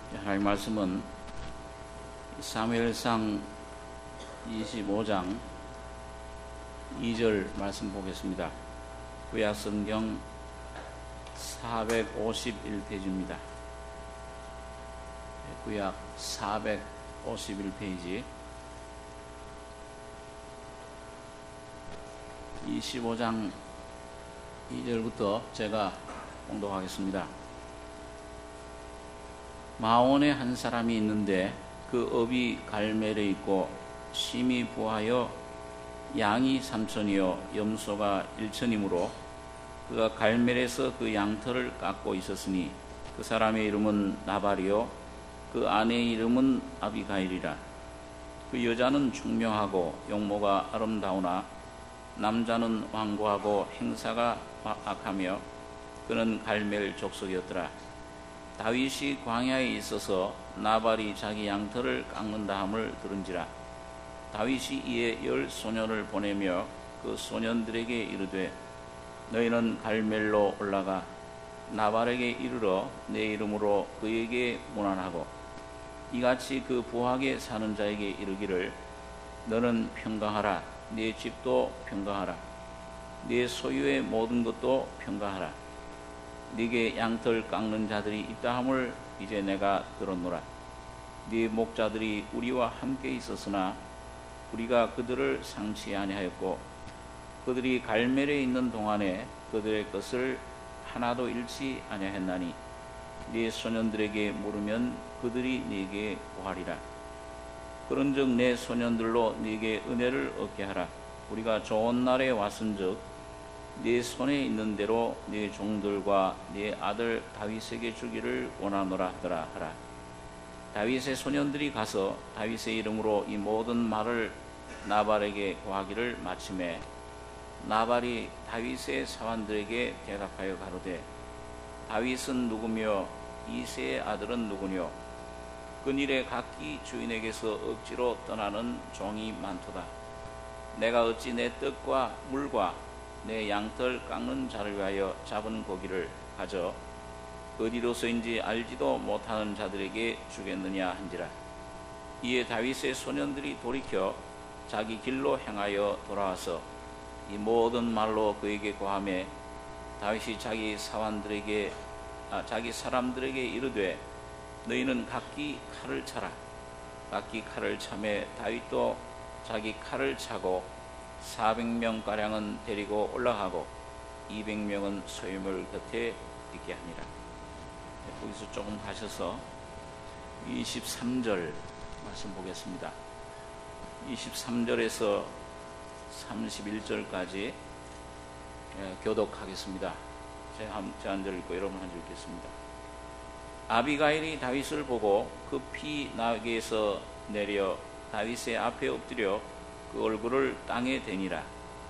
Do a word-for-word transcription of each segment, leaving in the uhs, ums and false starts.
하나님 말씀은 사무엘상 이십오 장 이 절 말씀 보겠습니다. 구약 성경 사백오십일 페이지입니다. 구약 사백오십일 페이지 이십오 장 이 절부터 제가 봉독하겠습니다. 마온에 한 사람이 있는데 그 업이 갈멜에 있고 심히 부하여 양이 삼천이요 염소가 일천이므로 그가 갈멜에서 그 양털을 깎고 있었으니 그 사람의 이름은 나발이요 그 아내의 이름은 아비가일이라. 그 여자는 총명하고 용모가 아름다우나 남자는 완고하고 행사가 악하며 그는 갈멜 족속이었더라. 다윗이 광야에 있어서 나발이 자기 양털을 깎는다 함을 들은지라. 다윗이 이에 열 소년을 보내며 그 소년들에게 이르되 너희는 갈멜로 올라가 나발에게 이르러 내 이름으로 그에게 문안하고 이같이 그 부하게 사는 자에게 이르기를 너는 평강하라. 네 집도 평강하라. 네 소유의 모든 것도 평강하라. 네게 양털 깎는 자들이 있다 함을 이제 내가 들었노라. 네 목자들이 우리와 함께 있었으나 우리가 그들을 상치 아니하였고 그들이 갈멜에 있는 동안에 그들의 것을 하나도 잃지 아니하였나니 네 소년들에게 물으면 그들이 네게 구하리라. 그런즉 내 소년들로 네게 은혜를 얻게 하라. 우리가 좋은 날에 왔은즉 네 손에 있는 대로 네 종들과 네 아들 다윗에게 주기를 원하노라 하더라 하라. 다윗의 소년들이 가서 다윗의 이름으로 이 모든 말을 나발에게 고하기를 마침에 나발이 다윗의 사환들에게 대답하여 가로되 다윗은 누구며 이새의 아들은 누구뇨? 그일에 각기 주인에게서 억지로 떠나는 종이 많도다. 내가 어찌 내 떡과 물과 내 양털 깎는 자를 위하여 잡은 고기를 가져 어디로서인지 알지도 못하는 자들에게 주겠느냐 한지라. 이에 다윗의 소년들이 돌이켜 자기 길로 행하여 돌아와서 이 모든 말로 그에게 고하매 다윗이 자기 사환들에게 아, 자기 사람들에게 이르되 너희는 각기 칼을 차라. 각기 칼을 차매 다윗도 자기 칼을 차고 사백 명가량은 데리고 올라가고 이백 명은 소유물 곁에 있게 하니라. 거기서 조금 가셔서 이십삼 절 말씀 보겠습니다. 이십삼 절에서 삼십일 절까지 교독하겠습니다. 제가 한 절 읽고 여러분 한 절 읽겠습니다. 아비가일이 다윗을 보고 급히 나귀에서 내려 다윗의 앞에 엎드려 그 얼굴을 땅에 대니라.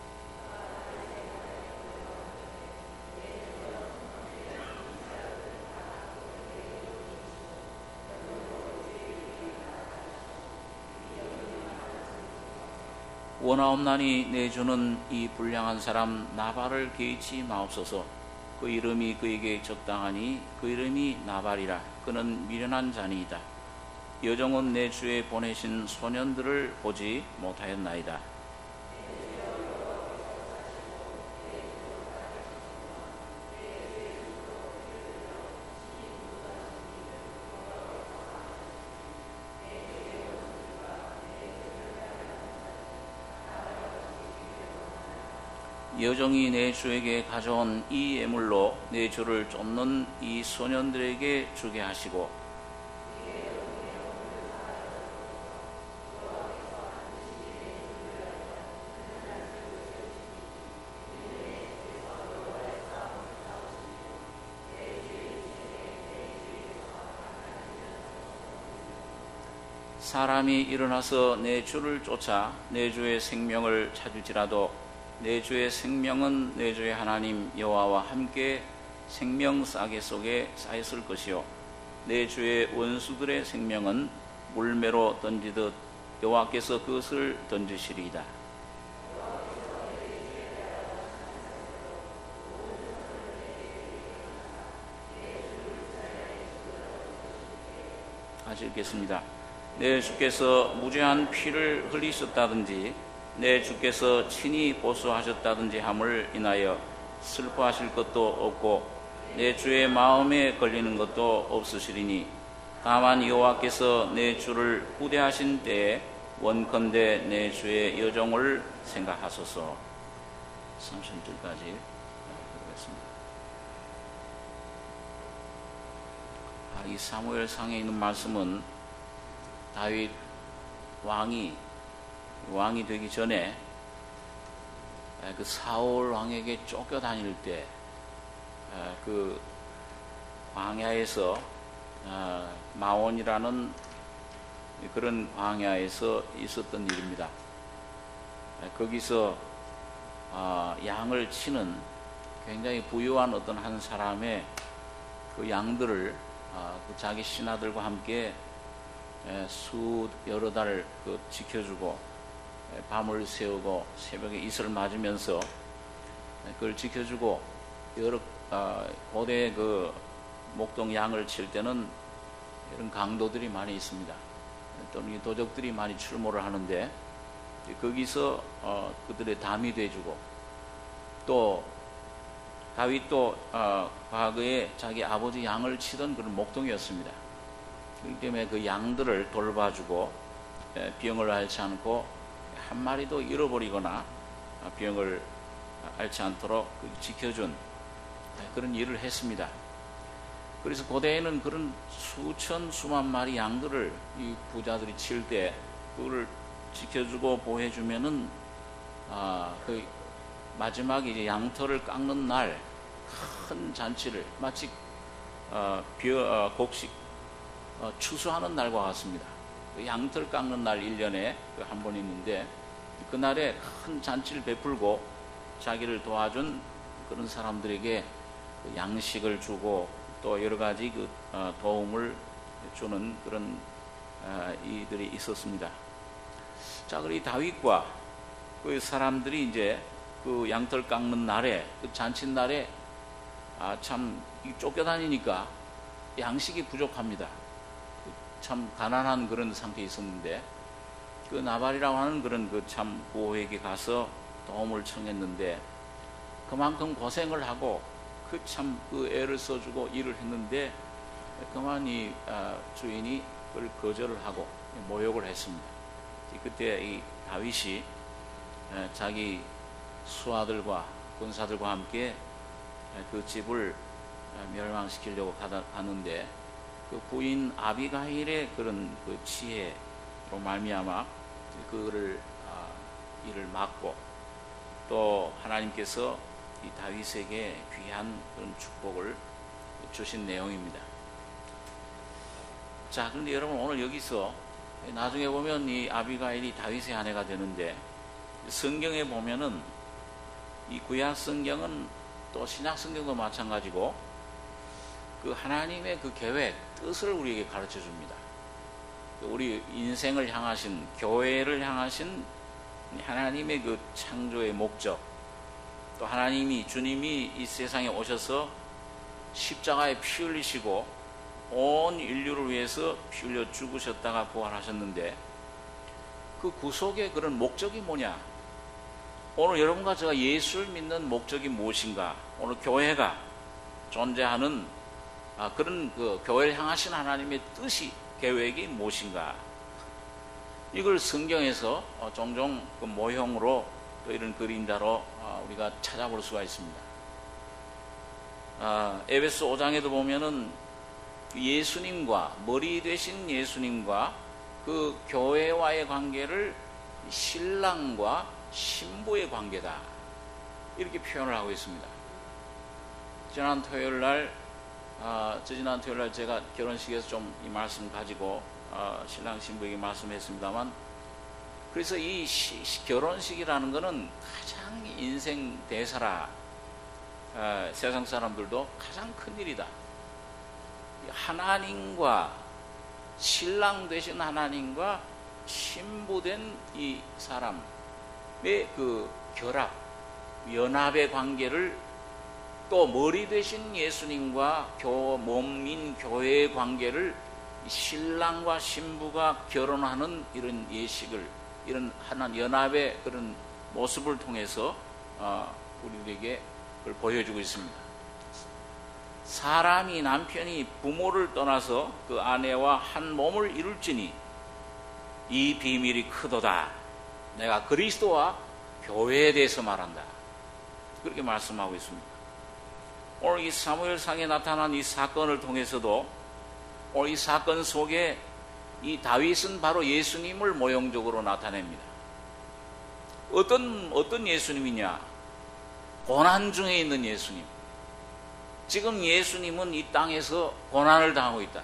원하옵나니 내 주는 이 불량한 사람 나발을 개의치 마옵소서. 그 이름이 그에게 적당하니 그 이름이 나발이라. 그는 미련한 자니이다. 여종은 내 주에 보내신 소년들을 보지 못하였나이다. 여종이 내 주에게 가져온 이 예물로 내 주를 쫓는 이 소년들에게 주게 하시고 사람이 일어나서 내 주를 쫓아 내 주의 생명을 찾을지라도 내 주의 생명은 내 주의 하나님 여호와와 함께 생명 싸개 속에 쌓였을 것이요 내 주의 원수들의 생명은 물매로 던지듯 여호와께서 그것을 던지시리이다. 하시겠습니다. 내 주께서 무죄한 피를 흘리셨다든지 내 주께서 친히 보수하셨다든지 함을 인하여 슬퍼하실 것도 없고 내 주의 마음에 걸리는 것도 없으시리니 다만 여호와께서 내 주를 후대하신 때에 원컨대 내 주의 여종을 생각하소서. 삼십 절까지 보겠습니다. 아, 이 사무엘상에 있는 말씀은 다윗 왕이 왕이 되기 전에 그 사울 왕에게 쫓겨다닐 때 그 광야에서 마온이라는 그런 광야에서 있었던 일입니다. 거기서 양을 치는 굉장히 부유한 어떤 한 사람의 그 양들을 자기 신하들과 함께 수 여러 달 그 지켜주고 밤을 새우고 새벽에 이슬을 맞으면서 그걸 지켜주고 여러 고대 그 목동 양을 칠 때는 이런 강도들이 많이 있습니다. 또는 도적들이 많이 출몰을 하는데 거기서 어, 그들의 담이 돼주고 또 다윗도 어, 과거에 자기 아버지 양을 치던 그런 목동이었습니다. 그렇기 때문에 그 양들을 돌봐주고 에, 병을 앓지 않고 한 마리도 잃어버리거나 병을 앓지 않도록 지켜준 그런 일을 했습니다. 그래서 고대에는 그런 수천 수만 마리 양들을 이 부자들이 칠 때 그거를 지켜주고 보호해주면은 아, 그 마지막에 이제 양털을 깎는 날 큰 잔치를 마치 어, 벼, 어, 곡식 어, 추수하는 날과 같습니다. 그 양털 깎는 날 일 년에 한 번 있는데 그날에 큰 잔치를 베풀고 자기를 도와준 그런 사람들에게 양식을 주고 또 여러 가지 그 도움을 주는 그런 이들이 있었습니다. 자, 그리고 다윗과 그 사람들이 이제 그 양털 깎는 날에 그 잔치 날에 아, 참 쫓겨다니니까 양식이 부족합니다. 참 가난한 그런 상태에 있었는데 그 나발이라고 하는 그런 그 참 고에게 가서 도움을 청했는데 그만큼 고생을 하고 그 참 그 애를 써주고 일을 했는데 그만 이 아, 주인이 그걸 거절을 하고 모욕을 했습니다. 그때 이 다윗이 자기 수하들과 군사들과 함께 그 집을 멸망시키려고 갔는데 그 부인 아비가일의 그런 그 지혜로 말미암아 그를 아, 이를 막고 또 하나님께서 이 다윗에게 귀한 그런 축복을 주신 내용입니다. 자, 그런데 여러분 오늘 여기서 나중에 보면 이 아비가일이 다윗의 아내가 되는데 성경에 보면은 이 구약 성경은 또 신약 성경도 마찬가지고 그 하나님의 그 계획, 뜻을 우리에게 가르쳐 줍니다. 우리 인생을 향하신, 교회를 향하신 하나님의 그 창조의 목적, 또 하나님이, 주님이 이 세상에 오셔서 십자가에 피 흘리시고 온 인류를 위해서 피 흘려 죽으셨다가 부활하셨는데 그 구속의 그런 목적이 뭐냐? 오늘 여러분과 제가 예수를 믿는 목적이 무엇인가? 오늘 교회가 존재하는 아, 그런 그 교회를 향하신 하나님의 뜻이, 계획이 무엇인가? 이걸 성경에서 어, 종종 그 모형으로 또 이런 그림자로 어, 우리가 찾아볼 수가 있습니다. 아, 에베소 오 장에도 보면은 예수님과, 머리 되신 예수님과 그 교회와의 관계를 신랑과 신부의 관계다, 이렇게 표현을 하고 있습니다. 지난 토요일 날, 아, 지난 토요일 날 제가 결혼식에서 좀 이 말씀 가지고 아, 신랑 신부에게 말씀했습니다만, 그래서 이 시, 결혼식이라는 것은 가장 인생 대사라, 아, 세상 사람들도 가장 큰 일이다. 하나님과, 신랑 되신 하나님과 신부된 이 사람의 그 결합, 연합의 관계를, 또 머리 되신 예수님과 교, 몸인 교회의 관계를 신랑과 신부가 결혼하는 이런 예식을, 이런 하나님 연합의 그런 모습을 통해서 우리들에게 그걸 보여주고 있습니다. 사람이, 남편이 부모를 떠나서 그 아내와 한 몸을 이룰지니 이 비밀이 크도다. 내가 그리스도와 교회에 대해서 말한다. 그렇게 말씀하고 있습니다. 오늘 이 사무엘상에 나타난 이 사건을 통해서도 오늘 이 사건 속에 이 다윗은 바로 예수님을 모형적으로 나타냅니다. 어떤, 어떤 예수님이냐? 고난 중에 있는 예수님. 지금 예수님은 이 땅에서 고난을 당하고 있다.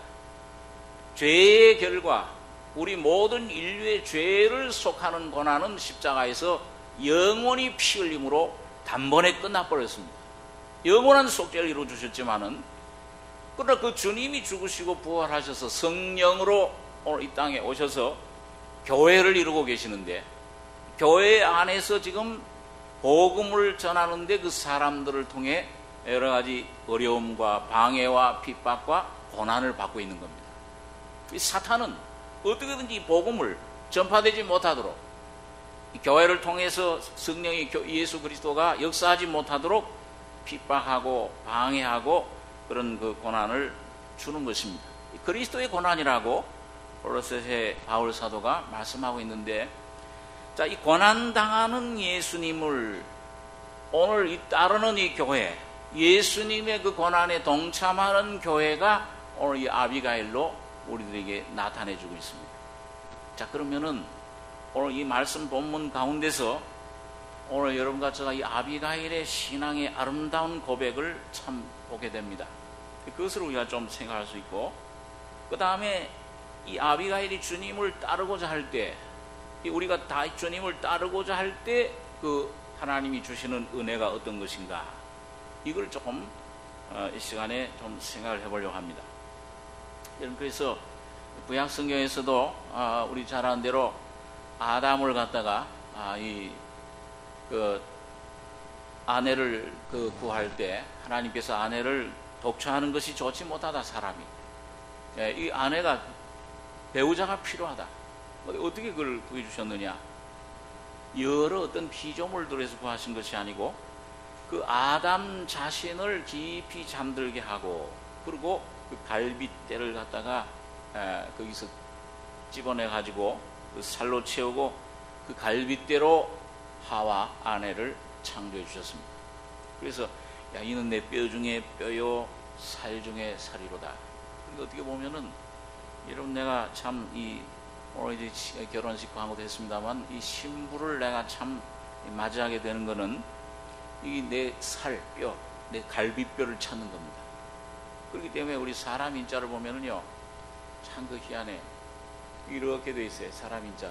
죄의 결과, 우리 모든 인류의 죄를 속하는 고난은 십자가에서 영원히 피 흘림으로 단번에 끝나버렸습니다. 영원한 속죄를 이루어주셨지만은, 그러나 그 주님이 죽으시고 부활하셔서 성령으로 오늘 이 땅에 오셔서 교회를 이루고 계시는데, 교회 안에서 지금 복음을 전하는데 그 사람들을 통해 여러 가지 어려움과 방해와 핍박과 고난을 받고 있는 겁니다. 이 사탄은 어떻게든지 복음을 전파되지 못하도록, 교회를 통해서 성령이 예수 그리스도가 역사하지 못하도록 핍박하고 방해하고 그런 그 고난을 주는 것입니다. 그리스도의 고난이라고 골로새서 바울 사도가 말씀하고 있는데, 자, 이 고난 당하는 예수님을 오늘 이 따르는 이 교회, 예수님의 그 고난에 동참하는 교회가 오늘 이 아비가일로 우리들에게 나타내주고 있습니다. 자, 그러면은 오늘 이 말씀 본문 가운데서 오늘 여러분과 제가 이 아비가일의 신앙의 아름다운 고백을 참 보게 됩니다. 그것을 우리가 좀 생각할 수 있고, 그 다음에 이 아비가일이 주님을 따르고자 할 때, 우리가 다 주님을 따르고자 할 때 그 하나님이 주시는 은혜가 어떤 것인가, 이걸 조금 이 시간에 좀 생각을 해보려고 합니다. 그래서 구약 성경에서도 우리 잘 아는 대로 아담을 갖다가 이 그 아내를 그 구할 때 하나님께서 아내를 독처하는 것이 좋지 못하다, 사람이. 이 아내가, 배우자가 필요하다. 어떻게 그걸 구해주셨느냐? 여러 어떤 피조물들을 해서 구하신 것이 아니고 그 아담 자신을 깊이 잠들게 하고, 그리고 그 갈빗대를 갖다가 거기서 집어내 가지고 그 살로 채우고 그 갈빗대로 하와 아내를 창조해 주셨습니다. 그래서 야, 이는 내 뼈 중에 뼈요 살 중에 살이로다. 그러니까 어떻게 보면은, 여러분, 내가 참 이 오늘 이제 결혼식 광고도 했습니다만, 이 신부를 내가 참 맞이하게 되는 거는 이 내 살, 뼈, 내 갈비뼈를 찾는 겁니다. 그렇기 때문에 우리 사람 인자를 보면은요, 참 그 희한해. 이렇게 돼 있어요, 사람 인자.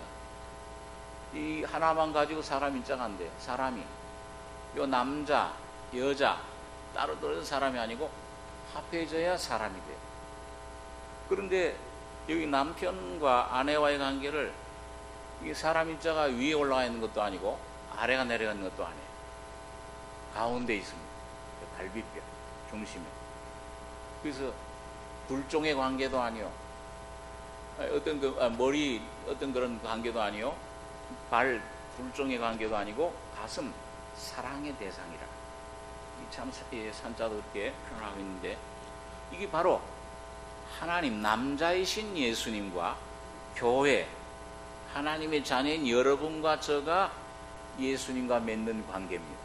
이 하나만 가지고 사람 인자가 안 돼요. 사람이, 요 남자, 여자 따로 떨어진 사람이 아니고 합해져야 사람이 돼요. 그런데 여기 남편과 아내와의 관계를, 이 사람 인자가 위에 올라가 있는 것도 아니고 아래가 내려가 있는 것도 아니에요. 가운데 있습니다. 갈비뼈 중심에. 그래서 불종의 관계도 아니요, 어떤 그 아, 머리 어떤 그런 관계도 아니요, 발 불종의 관계도 아니고 가슴 사랑의 대상이라. 참 산자도 그렇게 표현하고 있는데, 이게 바로 하나님, 남자이신 예수님과 교회, 하나님의 자녀인 여러분과 저가 예수님과 맺는 관계입니다.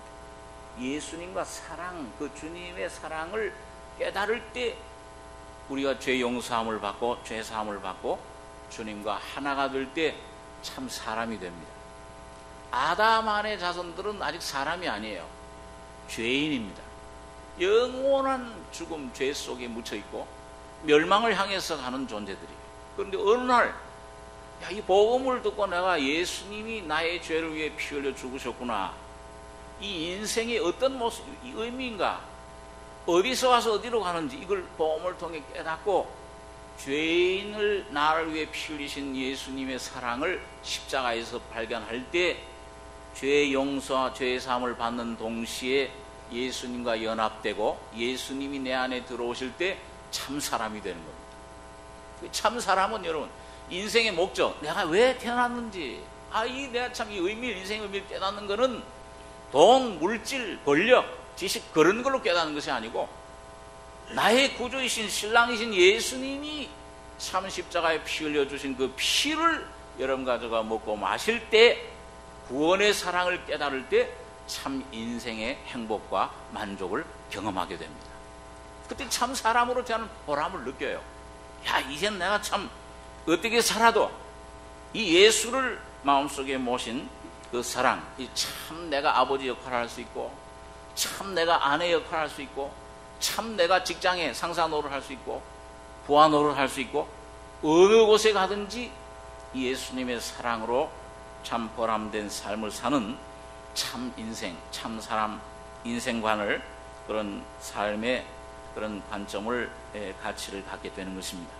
예수님과 사랑, 그 주님의 사랑을 깨달을 때 우리가 죄 용서함을 받고 죄 사함을 받고 주님과 하나가 될 때 참 사람이 됩니다. 아담 안의 자손들은 아직 사람이 아니에요. 죄인입니다. 영원한 죽음, 죄 속에 묻혀있고 멸망을 향해서 가는 존재들이에요. 그런데 어느 날, 야, 이 복음을 듣고 내가 예수님이 나의 죄를 위해 피 흘려 죽으셨구나, 이 인생의 어떤 모습, 이 의미인가, 어디서 와서 어디로 가는지 이걸 복음을 통해 깨닫고 죄인을 나를 위해 피 흘리신 예수님의 사랑을 십자가에서 발견할 때 죄 용서와 죄 사함을 받는 동시에 예수님과 연합되고 예수님이 내 안에 들어오실 때 참 사람이 되는 겁니다. 참 사람은 여러분 인생의 목적, 내가 왜 태어났는지, 아, 이 내가 참 이 의미, 인생의 의미를 깨닫는 것은 돈, 물질, 권력, 지식 그런 걸로 깨닫는 것이 아니고 나의 구주이신 신랑이신 예수님이 참 십자가에 피 흘려 주신 그 피를 여러분 가져가 먹고 마실 때 구원의 사랑을 깨달을 때 참 인생의 행복과 만족을 경험하게 됩니다. 그때 참 사람으로 저는 보람을 느껴요. 야, 이젠 내가 참 어떻게 살아도 이 예수를 마음속에 모신 그 사랑, 이 참 내가 아버지 역할을 할 수 있고, 참 내가 아내 역할을 할 수 있고, 참 내가 직장에 상사 노릇을 할 수 있고, 부하 노릇을 할 수 있고, 어느 곳에 가든지 예수님의 사랑으로 참 보람된 삶을 사는 참 인생, 참 사람 인생관을, 그런 삶의 그런 관점을, 가치를 갖게 되는 것입니다.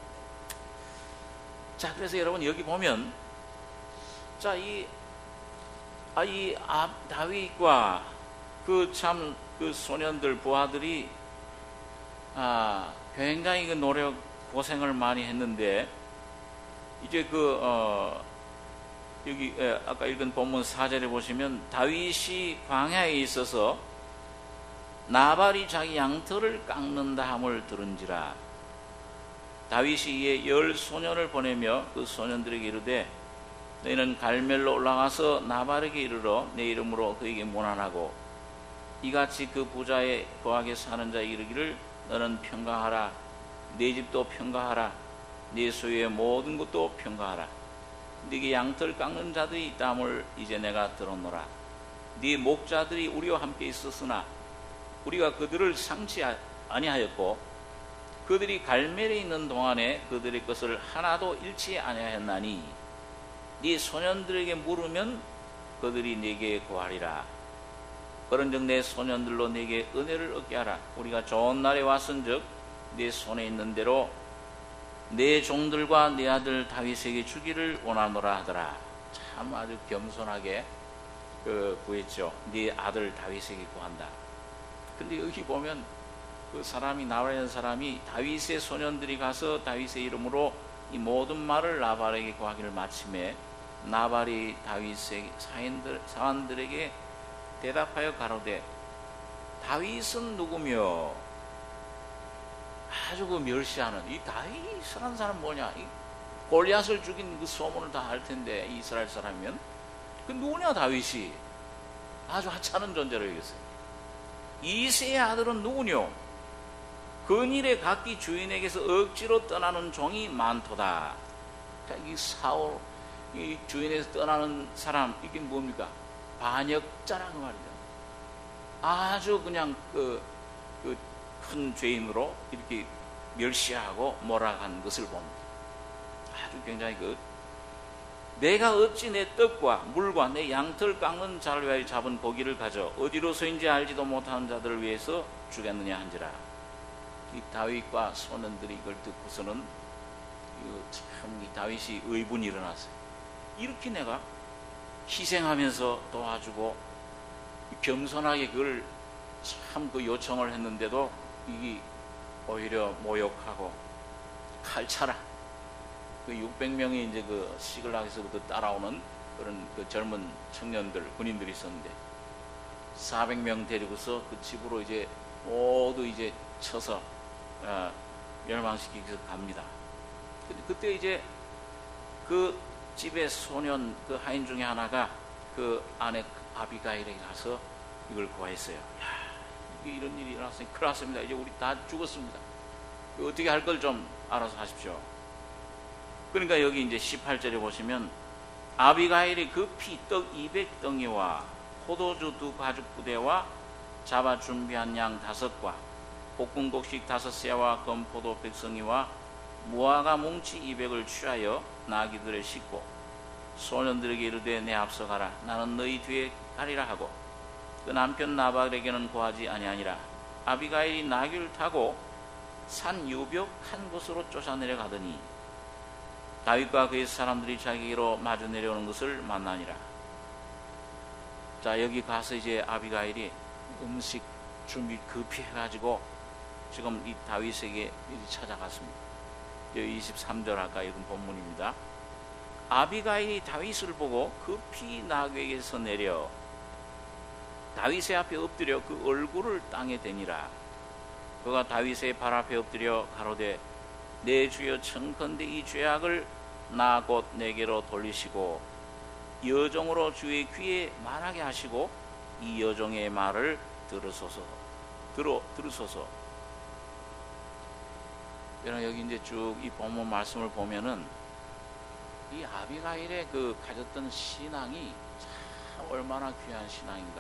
자, 그래서 여러분 여기 보면, 자, 이, 아, 이 아, 다윗과 그 참 그 소년들, 부하들이 아, 굉장히 그 노력, 고생을 많이 했는데, 이제 그, 어, 여기, 예, 아까 읽은 본문 사 절에 보시면, 다윗이 광야에 있어서 나발이 자기 양털을 깎는다 함을 들은지라. 다윗이 이에 열 소년을 보내며 그 소년들에게 이르되, 너희는 갈멜로 올라가서 나발에게 이르러 내 이름으로 그에게 문안하고, 이같이 그 부자의 거하게 사는 자에게 이르기를, 너는 평강하라, 내 집도 평강하라, 네 소유의 모든 것도 평강하라. 네게 양털 깎는 자들이 있다함을 이제 내가 들었노라. 네 목자들이 우리와 함께 있었으나 우리가 그들을 상치 아니하였고, 그들이 갈멜에 있는 동안에 그들의 것을 하나도 잃지 아니하였나니, 네 소년들에게 물으면 그들이 네게 구하리라. 그런즉 내 소년들로 네게 은혜를 얻게 하라. 우리가 좋은 날에 왔은즉 네 손에 있는 대로 내 종들과 내 아들 다윗에게 주기를 원하노라 하더라. 참 아주 겸손하게 그 구했죠. 네 아들 다윗에게 구한다. 근데 여기 보면 그 사람이, 나발이라는 사람이 다윗의 소년들이 가서 다윗의 이름으로 이 모든 말을 나발에게 구하기를 마침에, 나발이 다윗의 사인들, 사관들에게 대답하여 가로되, 다윗은 누구며? 아주 그 멸시하는, 이 다윗이라는 사람 뭐냐? 이 골리앗을 죽인 그 소문을 다 알 텐데, 이스라엘 사람이면 그 누구냐 다윗이? 아주 하찮은 존재로 여겼어요. 이새의 아들은 누구뇨? 근일에 각기 주인에게서 억지로 떠나는 종이 많도다. 자, 이 사울, 이 주인에서 떠나는 사람, 이게 뭡니까? 반역자라는 말이죠. 아주 그냥 그, 그 큰 죄인으로 이렇게 멸시하고 몰아간 것을 봅니다. 아주 굉장히 그, 내가 어찌 내 떡과 물과 내 양털 깎는 자를 위하여 잡은 고기를 가져 어디로서인지 알지도 못하는 자들을 위해서 주겠느냐 한지라. 이 다윗과 소년들이 이걸 듣고서는 참 이 다윗이 의분이 일어났어요. 이렇게 내가 희생하면서 도와주고 겸손하게 그걸 참 그 요청을 했는데도 이게 오히려 모욕하고 칼차라. 그 육백 명이 이제 그 시글락에서부터 따라오는 그런 그 젊은 청년들, 군인들이 있었는데 사백 명 데리고서 그 집으로 이제 모두 이제 쳐서 어, 멸망시키기 위해서 갑니다. 근데 그때 이제 그 집의 소년, 그 하인 중에 하나가 그 아내 아비가일에게 가서 이걸 구했어요. 야, 이런 일이 일어났으니 큰일 났습니다. 이제 우리 다 죽었습니다. 어떻게 할 걸 좀 알아서 하십시오. 그러니까 여기 이제 십팔 절에 보시면, 아비가일이 급히 떡 이백 덩이와 포도주 두 가죽 부대와 잡아 준비한 양 다섯과 볶은 곡식 다섯 세와 건포도 백성이와 무화과 뭉치 이백을 취하여 나귀들에 싣고 소년들에게 이르되 내 앞서 가라. 나는 너희 뒤에 가리라 하고, 그 남편 나발에게는 고하지 아니하니라. 아비가일이 나귀를 타고 산 유벽한 곳으로 쫓아내려 가더니 다윗과 그의 사람들이 자기로 마주 내려오는 것을 만나니라. 자, 여기 가서 이제 아비가일이 음식 준비 급히 해가지고 지금 이 다윗에게 찾아갔습니다. 이십삼 절 아까 읽은 본문입니다. 아비가일이 다윗을 보고 급히 나귀에게서 내려 다윗의 앞에 엎드려 그 얼굴을 땅에 대니라. 그가 다윗의 발 앞에 엎드려 가로되 내 주여 청컨대 이 죄악을 나 곧 내게로 돌리시고 여종으로 주의 귀에 말하게 하시고 이 여종의 말을 들으소서. 들어 들으소서. 여러분 여기 이제 쭉 이 본문 말씀을 보면은 이 아비가일의 그 가졌던 신앙이 참 얼마나 귀한 신앙인가.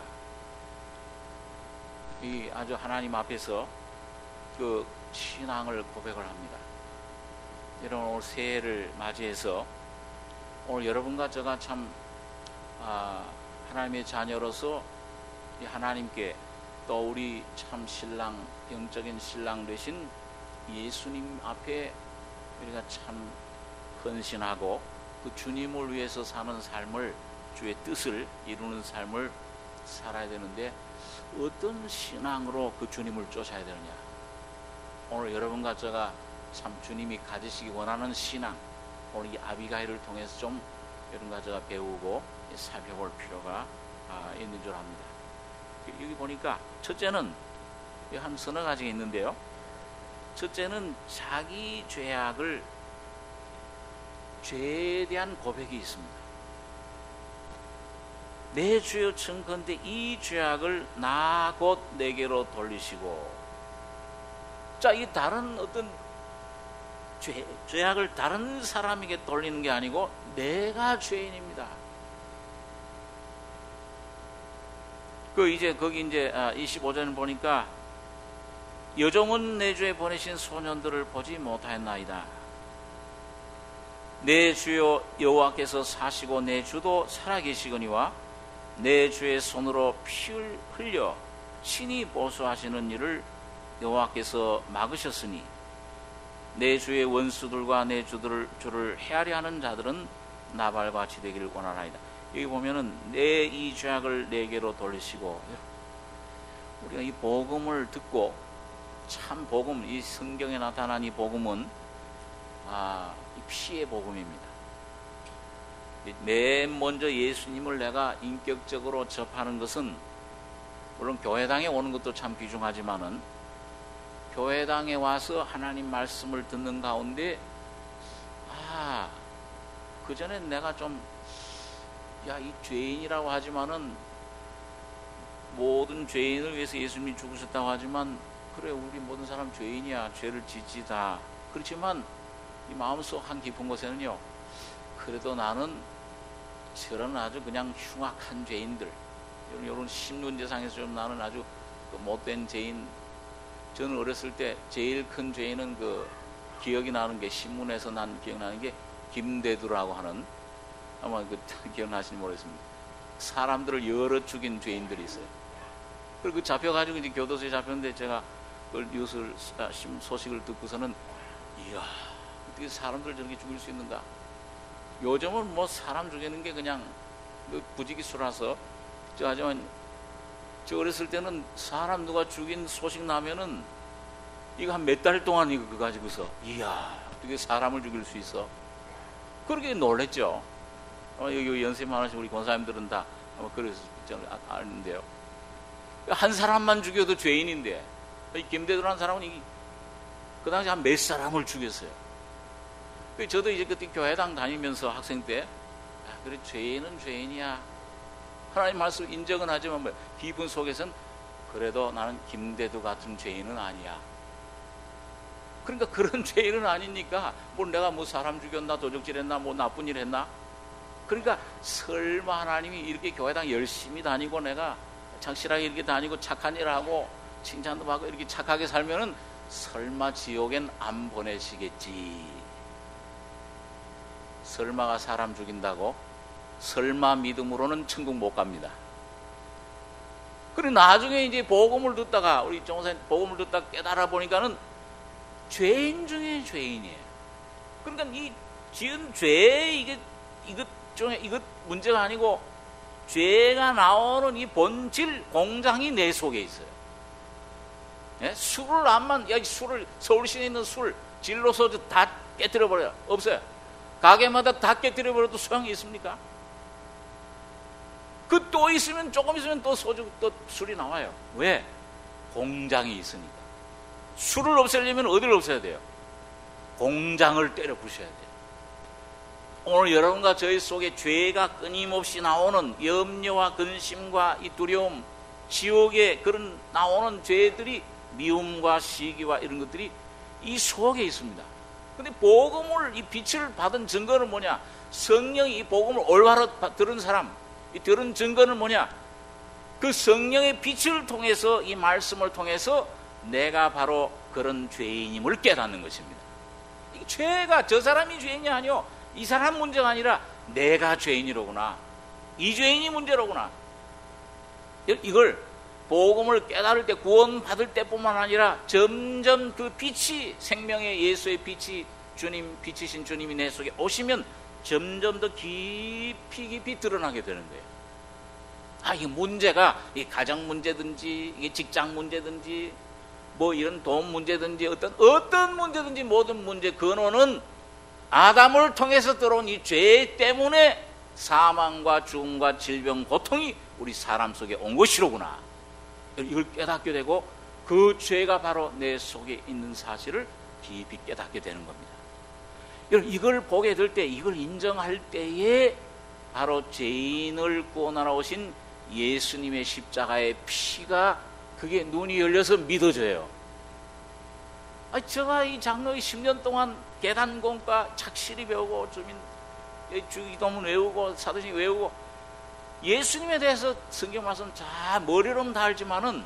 이 아주 하나님 앞에서 그 신앙을 고백을 합니다. 여러분 오늘 새해를 맞이해서 오늘 여러분과 제가 참 아, 하나님의 자녀로서 이 하나님께 또 우리 참 신랑 영적인 신랑 되신 예수님 앞에 우리가 참 헌신하고 그 주님을 위해서 사는 삶을 주의 뜻을 이루는 삶을 살아야 되는데 어떤 신앙으로 그 주님을 쫓아야 되느냐. 오늘 여러분과 제가 참 주님이 가지시기 원하는 신앙 오늘 이 아비가일을 통해서 좀 여러분과 제가 배우고 살펴볼 필요가 있는 줄 압니다. 여기 보니까 첫째는 한 서너 가지가 있는데요. 첫째는 자기 죄악을 죄에 대한 고백이 있습니다. 내 주여 청컨대 이 죄악을 나 곧 내게로 돌리시고. 자, 이 다른 어떤 죄, 죄악을 다른 사람에게 돌리는 게 아니고 내가 죄인입니다. 그 이제 거기 이제 이십오 절 보니까 여종은 내 주에 보내신 소년들을 보지 못하였나이다. 내 주여 여호와께서 사시고 내 주도 살아계시거니와 내 주의 손으로 피를 흘려 친히 보수하시는 일을 여호와께서 막으셨으니 내 주의 원수들과 내 주들을 주를 헤아려 하는 자들은 나발같이 되기를 원하나이다. 여기 보면은 내 이 죄악을 내게로 돌리시고. 우리가 이 복음을 듣고 참 복음, 이 성경에 나타난 이 복음은 아, 이 피의 복음입니다. 맨 먼저 예수님을 내가 인격적으로 접하는 것은 물론 교회당에 오는 것도 참 귀중하지만은 교회당에 와서 하나님 말씀을 듣는 가운데 아, 그 전에 내가 좀 야, 이 죄인이라고 하지만은 모든 죄인을 위해서 예수님이 죽으셨다고 하지만 그래 우리 모든 사람 죄인이야. 죄를 짓지 다. 그렇지만 이 마음속 한 깊은 곳에는요. 그래도 나는 저런 아주 그냥 흉악한 죄인들, 이런 신문제상에서 좀 나는 아주 그 못된 죄인. 저는 어렸을 때 제일 큰 죄인은 그 기억이 나는 게 신문에서 난 기억나는 게 김대두라고 하는 아마 그 기억나시는지 모르겠습니다. 사람들을 여러 죽인 죄인들이 있어요. 그리고 그 잡혀가지고 이제 교도소에 잡혔는데 제가 그걸 뉴스를 소식을 듣고서는 이야 어떻게 사람들을 저렇게 죽일 수 있는가. 요즘은 뭐 사람 죽이는 게 그냥 부지기수라서 저 하지만 저 어렸을 때는 사람 누가 죽인 소식 나면은 이거 한 몇 달 동안 이거 그거 가지고서 이야 어떻게 사람을 죽일 수 있어. 그렇게 놀랬죠. 아마 여기 연세 많으신 우리 권사님들은 다 아마 그래서 저는 아는데요. 한 사람만 죽여도 죄인인데 이 김대두라는 사람은 이, 그 당시 한 몇 사람을 죽였어요. 저도 이제 그때 교회당 다니면서 학생 때 아, 그래 죄인은 죄인이야. 하나님 말씀 인정은 하지만 뭐 기분 속에서는 그래도 나는 김대두 같은 죄인은 아니야. 그러니까 그런 죄인은 아니니까 뭐 내가 뭐 사람 죽였나 도적질했나 뭐 나쁜 일 했나. 그러니까 설마 하나님이 이렇게 교회당 열심히 다니고 내가 착실하게 이렇게 다니고 착한 일 하고 칭찬도 받고 이렇게 착하게 살면은 설마 지옥엔 안 보내시겠지. 설마가 사람 죽인다고 설마 믿음으로는 천국 못 갑니다. 그리고 나중에 이제 복음을 듣다가 우리 정사님 복음을 듣다가 깨달아 보니까는 죄인 중에 죄인이에요. 그러니까 이 지은 죄 이게 이것 중에 이것 문제가 아니고 죄가 나오는 이 본질 공장이 내 속에 있어요. 예? 술을 안만 야 술을 서울 시내에 있는 술 진로소 다 깨뜨려버려요. 없어요. 가게마다 다 깨뜨려버려도 소용이 있습니까? 그 또 있으면 조금 있으면 또 소주 또 술이 나와요. 왜? 공장이 있으니까. 술을 없애려면 어디를 없애야 돼요? 공장을 때려 부셔야 돼요. 오늘 여러분과 저희 속에 죄가 끊임없이 나오는 염려와 근심과 이 두려움, 지옥에 그런 나오는 죄들이 미움과 시기와 이런 것들이 이 속에 있습니다. 근데 복음을, 이 빛을 받은 증거는 뭐냐? 성령이 이 복음을 올바로 들은 사람, 이 들은 증거는 뭐냐? 그 성령의 빛을 통해서, 이 말씀을 통해서 내가 바로 그런 죄인임을 깨닫는 것입니다. 이 죄가 저 사람이 죄인이 아니요, 이 사람 문제가 아니라 내가 죄인이로구나, 이 죄인이 문제로구나. 이걸 복음을 깨달을 때, 구원받을 때뿐만 아니라 점점 그 빛이, 생명의 예수의 빛이, 주님, 빛이신 주님이 내 속에 오시면 점점 더 깊이 깊이 드러나게 되는 거예요. 아, 이 문제가 이 가정 문제든지, 이게 직장 문제든지, 뭐 이런 돈 문제든지, 어떤 어떤 문제든지 모든 문제 근원은 아담을 통해서 들어온 이 죄 때문에 사망과 죽음과 질병, 고통이 우리 사람 속에 온 것이로구나. 이걸 깨닫게 되고 그 죄가 바로 내 속에 있는 사실을 깊이 깨닫게 되는 겁니다. 이걸 보게 될 때, 이걸 인정할 때에 바로 죄인을 구원하러 오신 예수님의 십자가의 피가, 그게 눈이 열려서 믿어져요. 아니, 제가 이 장로의 십 년 동안 계단공과 착실히 배우고, 주민 주기도문 외우고, 사도신 외우고, 예수님에 대해서 성경 말씀 잘 머리로는 다 알지만은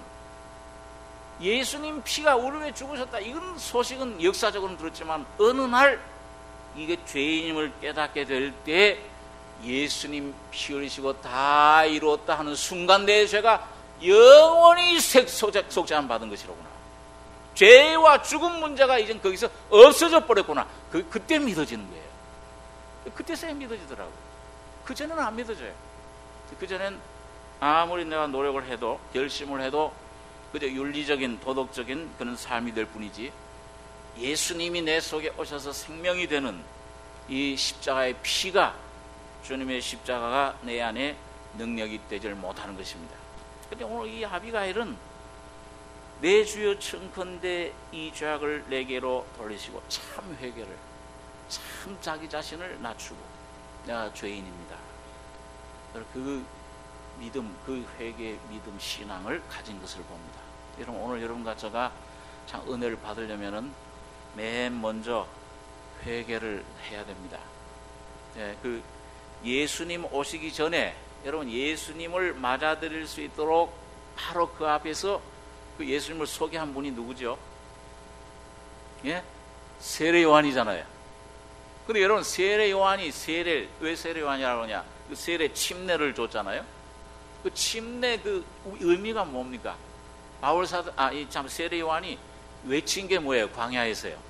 예수님 피가 우리 위해 죽으셨다, 이건 소식은 역사적으로는 들었지만 어느 날 이게 죄인임을 깨닫게 될 때 예수님 피 흘리시고 다 이루었다 하는 순간 내 죄가 영원히 속죄함 받은 것이로구나. 죄와 죽음 문제가 이제 거기서 없어져 버렸구나. 그, 그때 믿어지는 거예요. 그때서야 믿어지더라고요. 그전에는 안 믿어져요. 그전엔 아무리 내가 노력을 해도, 열심을 해도 그저 윤리적인, 도덕적인 그런 삶이 될 뿐이지, 예수님이 내 속에 오셔서 생명이 되는 이 십자가의 피가, 주님의 십자가가 내 안에 능력이 되질 못하는 것입니다. 그런데 오늘 이 아비가일은 내 주여 청컨대 이 죄악을 내게로 돌리시고, 참 회개를, 참 자기 자신을 낮추고, 내가 죄인입니다. 그 믿음, 그 회개, 믿음, 신앙을 가진 것을 봅니다. 여러분, 오늘 여러분과 제가 참 은혜를 받으려면은 맨 먼저 회개를 해야 됩니다. 네, 그 예수님 오시기 전에 여러분, 예수님을 맞아들일 수 있도록 바로 그 앞에서 그 예수님을 소개한 분이 누구죠? 예? 세례 요한이잖아요. 근데 여러분, 세례 요한이 세례, 왜 세례 요한이라고 하냐? 그 세례 침례를 줬잖아요. 그 침례 그 의미가 뭡니까? 바울사도, 아, 이 참 세례 요한이 외친 게 뭐예요? 광야에서요.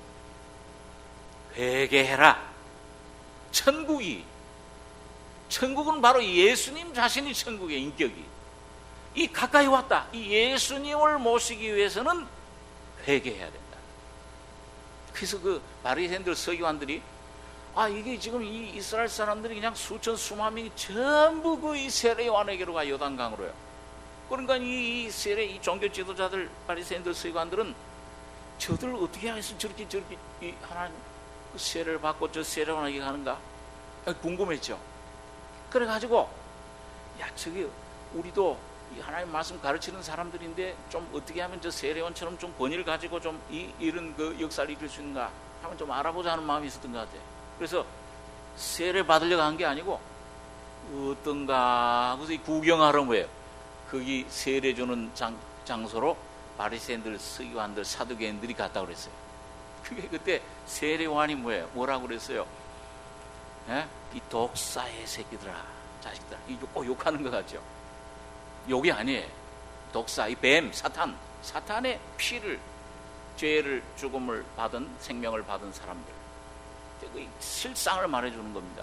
회개해라. 천국이, 천국은 바로 예수님 자신이 천국의 인격이, 이 가까이 왔다. 이 예수님을 모시기 위해서는 회개해야 된다. 그래서 그 바리새인들, 서기관들이, 아, 이게 지금 이 이스라엘 사람들이 그냥 수천 수만 명이 전부 그 이 세례 요한에게로 가, 요단강으로요. 그러니까 이, 이 세례, 이 종교 지도자들, 바리새인들, 서기관들은 저들 어떻게 해서 저렇게 저렇게 이 하나님 그 세례를 받고 저 세례 요한에게 가는가 궁금했죠. 그래가지고, 야, 저기 우리도 이 하나님 말씀 가르치는 사람들인데 좀 어떻게 하면 저 세례 요한처럼 좀 권위를 가지고 좀 이, 이런 그 역사를 이룰 수 있는가 하면 좀 알아보자 하는 마음이 있었던 것 같아요. 그래서 세례 받으려고 한 게 아니고, 어떤가 그래서 구경하러 뭐예요? 거기 세례 주는 장, 장소로 바리새인들, 서기관들, 사두개인들이 갔다고 그랬어요. 그게 그때 세례 요한이 뭐예요? 뭐라고 그랬어요? 예? 이 독사의 새끼들아, 자식들아. 이 꼭 욕하는 것 같죠? 욕이 아니에요. 독사, 이 뱀, 사탄, 사탄의 피를, 죄를, 죽음을 받은, 생명을 받은 사람들, 그 실상을 말해주는 겁니다.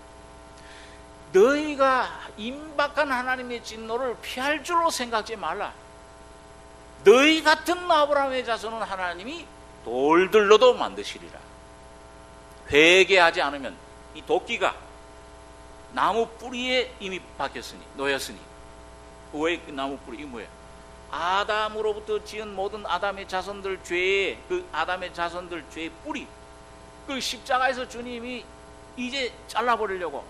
너희가 임박한 하나님의 진노를 피할 줄로 생각지 말라. 너희 같은 아브라함의 자손은 하나님이 돌들로도 만드시리라. 회개하지 않으면 이 도끼가 나무 뿌리에 이미 박혔으니, 놓였으니. 왜 그 나무 뿌리? 이게 뭐예요? 아담으로부터 지은 모든 아담의 자손들 죄의, 그 아담의 자손들 죄의 뿌리, 그 십자가에서 주님이 이제 잘라버리려고,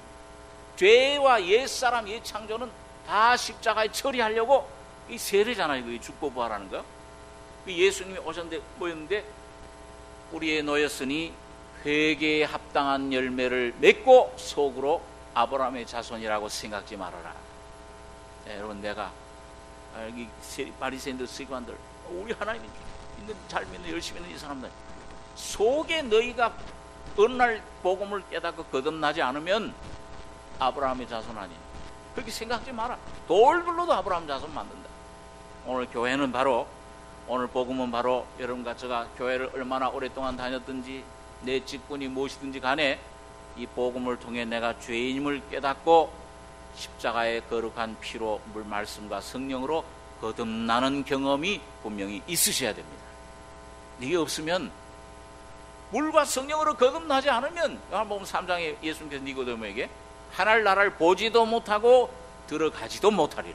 죄와 옛사람, 옛창조는 다 십자가에 처리하려고 이 세례잖아요. 그 죽고 부활하는 거. 예수님이 오셨는데 뭐였는데, 뿌리에 놓였으니 회개에 합당한 열매를 맺고 속으로 아브라함의 자손이라고 생각지 말아라. 네, 여러분, 내가 이 바리새인들, 서기관들, 우리 하나님 믿는, 잘 믿는, 열심히 믿는 이 사람들 속에 너희가 어느 날 복음을 깨닫고 거듭나지 않으면 아브라함의 자손 아닌, 그렇게 생각하지 마라. 돌들로도 아브라함 자손 만든다. 오늘 교회는 바로, 오늘 복음은 바로 여러분과 제가 교회를 얼마나 오랫동안 다녔든지 내 직분이 무엇이든지 간에 이 복음을 통해 내가 죄인임을 깨닫고 십자가의 거룩한 피로, 물 말씀과 성령으로 거듭나는 경험이 분명히 있으셔야 됩니다. 이게 없으면, 물과 성령으로 거듭나지 않으면, 요한복음 삼 장에 예수님께서 니고데모에게 하늘 나라를 보지도 못하고 들어가지도 못하리라.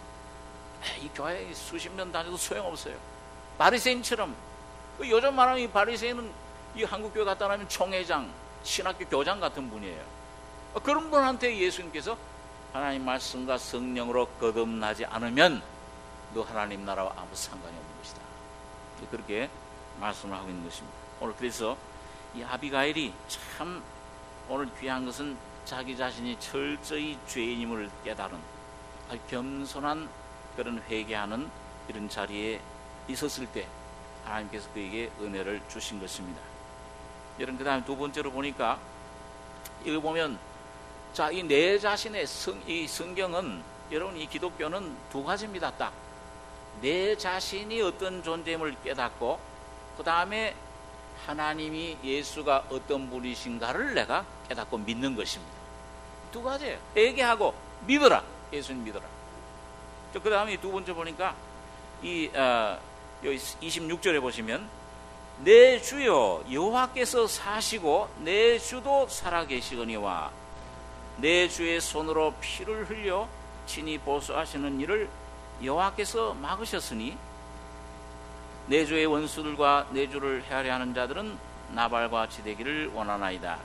이 교회에 수십 년 다녀도 소용없어요. 바리새인처럼, 요즘 말하면 이 바리새인은 이 한국교회 갔다 나면 총회장, 신학교 교장 같은 분이에요. 그런 분한테 예수님께서 하나님 말씀과 성령으로 거듭나지 않으면 너 하나님 나라와 아무 상관이 없는 것이다. 그렇게 말씀을 하고 있는 것입니다. 오늘 그래서 이 아비가일이 참 오늘 귀한 것은 자기 자신이 철저히 죄인임을 깨달은 아주 겸손한 그런 회개하는 이런 자리에 있었을 때 하나님께서 그에게 은혜를 주신 것입니다. 여러분, 그 다음에 두 번째로 보니까 이거 보면, 자, 이 내 자신의 성, 이 성경은, 여러분, 이 기독교는 두 가지입니다. 딱 내 자신이 어떤 존재임을 깨닫고, 그 다음에 하나님이, 예수가 어떤 분이신가를 내가 깨닫고 믿는 것입니다. 두 가지예요. 회개하고 믿어라. 예수님 믿어라. 그 다음에 두 번째 보니까 이 어, 여기 이십육 절에 보시면, 내 주여 여호와께서 사시고 내 주도 살아계시거니와 내 주의 손으로 피를 흘려 친히 보수하시는 일을 여호와께서 막으셨으니 내 주의 원수들과 내 주를 헤아려 하는 자들은 나발과 같이 되기를 원하나이다.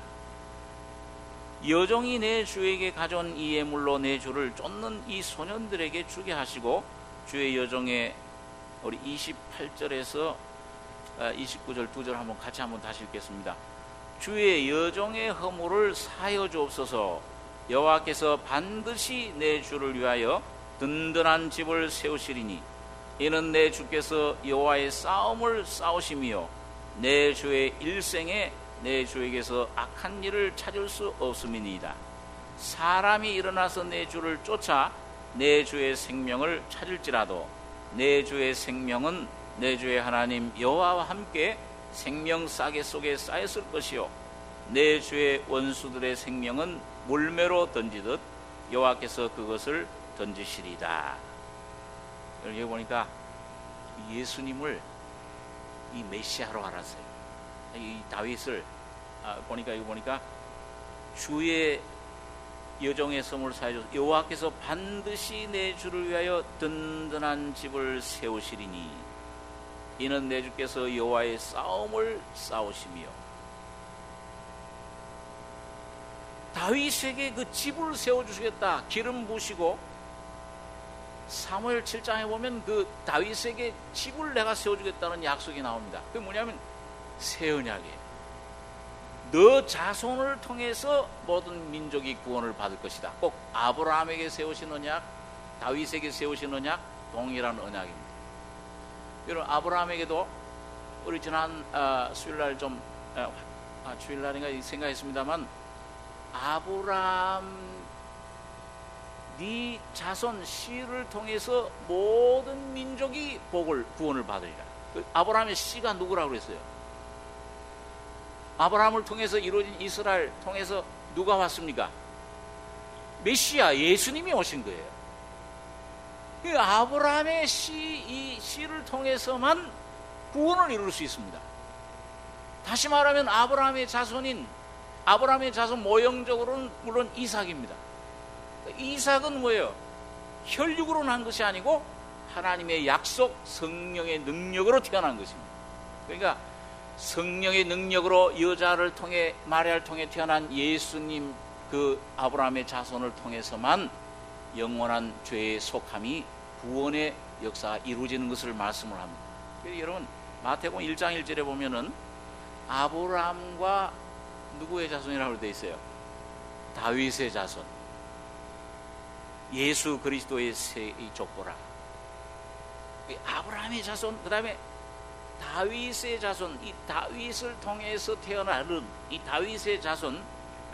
여종이 내 주에게 가져온 이 예물로 내 주를 쫓는 이 소년들에게 주게 하시고, 주의 여종의 우리 이십팔 절에서 이십구 절 두 절 한번 같이 한번 다시 읽겠습니다. 주의 여종의 허물을 사하여 주옵소서. 여호와께서 반드시 내 주를 위하여 든든한 집을 세우시리니 이는 내 주께서 여호와의 싸움을 싸우심이요 내 주의 일생에 내 주에게서 악한 일을 찾을 수 없음이니이다. 사람이 일어나서 내 주를 쫓아 내 주의 생명을 찾을지라도 내 주의 생명은 내 주의 하나님 여호와와 함께 생명 싸개 속에 쌓였을 것이요 내 주의 원수들의 생명은 물매로 던지듯 여호와께서 그것을 던지시리다. 여기 보니까 예수님을 이 메시아로 알았어요. 이 다윗을 아, 보니까 이거 보니까 주의 여종의 섬을 사해줘서 여호와께서 반드시 내 주를 위하여 든든한 집을 세우시리니 이는 내 주께서 여호와의 싸움을 싸우시며, 다윗에게 그 집을 세워주시겠다 기름 부으시고, 사무엘 칠 장에 보면 그 다윗에게 집을 내가 세워주겠다는 약속이 나옵니다. 그게 뭐냐면 새 언약이에요. 너 자손을 통해서 모든 민족이 구원을 받을 것이다. 꼭 아브라함에게 세우신 언약, 다윗에게 세우신 언약 동일한 언약입니다. 여러분, 아브라함에게도 우리 지난 어, 수요일날 좀 어, 아, 주일날인가 생각했습니다만, 아브라함 네 자손 씨를 통해서 모든 민족이 복을 구원을 받으리라. 그 아브라함의 씨가 누구라고 그랬어요? 아브라함을 통해서 이루어진 이스라엘 통해서 누가 왔습니까? 메시아 예수님이 오신 거예요. 그 아브라함의 씨, 이 씨를 통해서만 구원을 이룰 수 있습니다. 다시 말하면 아브라함의 자손인 아브라함의 자손 모형적으로는 물론 이삭입니다. 이삭은 뭐예요? 혈육으로 난 것이 아니고 하나님의 약속 성령의 능력으로 태어난 것입니다. 그러니까 성령의 능력으로 여자를 통해 마리아를 통해 태어난 예수님 그 아브라함의 자손을 통해서만 영원한 죄의 속함이 구원의 역사가 이루어지는 것을 말씀을 합니다. 여러분 마태복음 일 장 일 절에 보면은 아브라함과 누구의 자손이라고 되어 있어요? 다윗의 자손, 예수 그리스도의 세 족보라. 아브라함의 자손, 그 다음에 다윗의 자손, 이 다윗을 통해서 태어나는 이 다윗의 자손,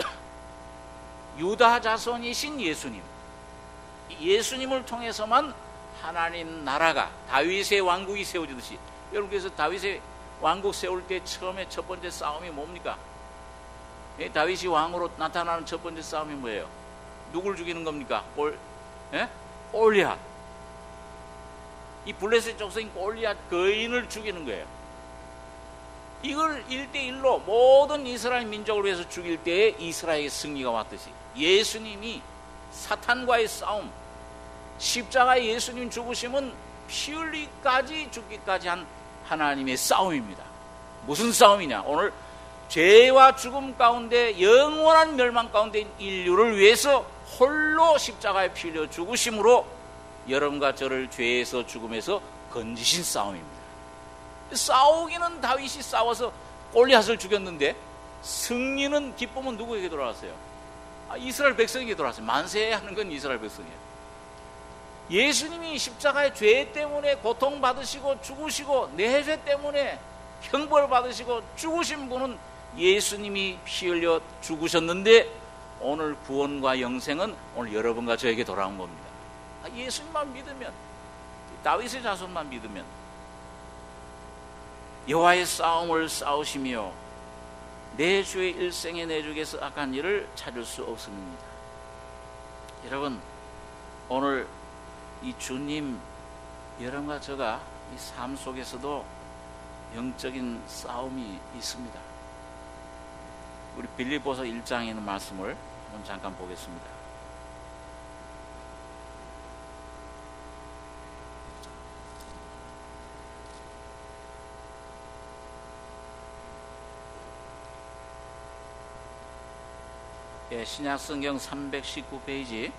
유다 자손이신 예수님, 예수님을 통해서만 하나님 나라가 다윗의 왕국이 세워지듯이, 여러분께서 다윗의 왕국 세울 때 처음에 첫 번째 싸움이 뭡니까? 예, 다윗이 왕으로 나타나는 첫 번째 싸움이 뭐예요? 누굴 죽이는 겁니까? 골, 예? 골리앗. 이 블레셋 족속인 골리앗 거인을 죽이는 거예요. 이걸 일대일로 모든 이스라엘 민족을 위해서 죽일 때에 이스라엘의 승리가 왔듯이 예수님이 사탄과의 싸움, 십자가에 예수님 죽으심은 피 흘리기까지 죽기까지 한 하나님의 싸움입니다. 무슨 싸움이냐? 오늘 죄와 죽음 가운데 영원한 멸망 가운데 인류를 위해서 홀로 십자가에 피 흘려 죽으심으로 여러분과 저를 죄에서 죽음에서 건지신 싸움입니다. 싸우기는 다윗이 싸워서 골리앗을 죽였는데 승리는 기쁨은 누구에게 돌아왔어요? 아, 이스라엘 백성에게 돌아왔어요. 만세하는 건 이스라엘 백성이에요. 예수님이 십자가의 죄 때문에 고통받으시고 죽으시고 내 죄 때문에 형벌 받으시고 죽으신 분은 예수님이 피 흘려 죽으셨는데 오늘 구원과 영생은 오늘 여러분과 저에게 돌아온 겁니다. 예수님만 믿으면, 다윗의 자손만 믿으면 여호와의 싸움을 싸우시며 내 주의 일생의 내 주께서 악한 일을 찾을 수 없습니다. 여러분 오늘 이 주님, 여러분과 저가 이 삶 속에서도 영적인 싸움이 있습니다. 우리 빌립보서 일 장에 있는 말씀을 한번 잠깐 보겠습니다. 예, 신약성경 삼백십구 페이지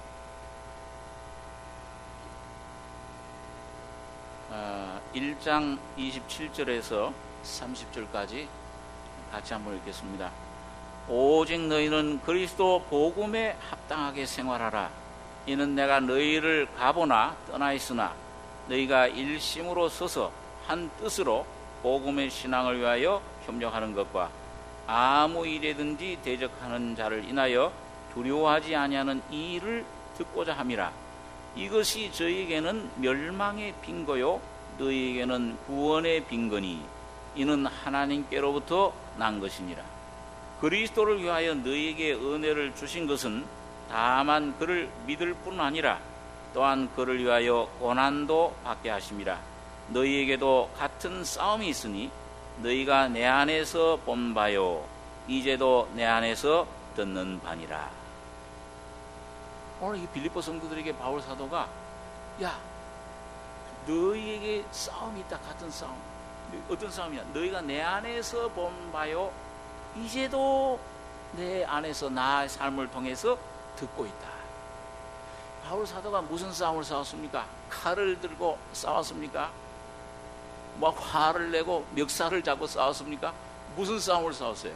어, 일 장 이십칠 절에서 삼십 절까지 같이 한번 읽겠습니다. 오직 너희는 그리스도 복음에 합당하게 생활하라. 이는 내가 너희를 가보나 떠나 있으나 너희가 일심으로 서서 한 뜻으로 복음의 신앙을 위하여 협력하는 것과 아무 일에든지 대적하는 자를 인하여 두려워하지 아니하는 이 일을 듣고자 함이라. 이것이 저희에게는 멸망의 빈거요 너희에게는 구원의 빈거니 이는 하나님께로부터 난 것이니라. 그리스도를 위하여 너희에게 은혜를 주신 것은 다만 그를 믿을 뿐 아니라 또한 그를 위하여 고난도 받게 하심이라. 너희에게도 같은 싸움이 있으니 너희가 내 안에서 본 바요 이제도 내 안에서 듣는 바니라. 오늘 이 빌립보 성도들에게 바울 사도가 야 너희에게 싸움이 있다. 같은 싸움. 어떤 싸움이냐? 너희가 내 안에서 본 바요 이제도 내 안에서 나의 삶을 통해서 듣고 있다. 바울 사도가 무슨 싸움을 싸웠습니까? 칼을 들고 싸웠습니까? 뭐 화를 내고 멱살을 잡고 싸웠습니까? 무슨 싸움을 싸웠어요?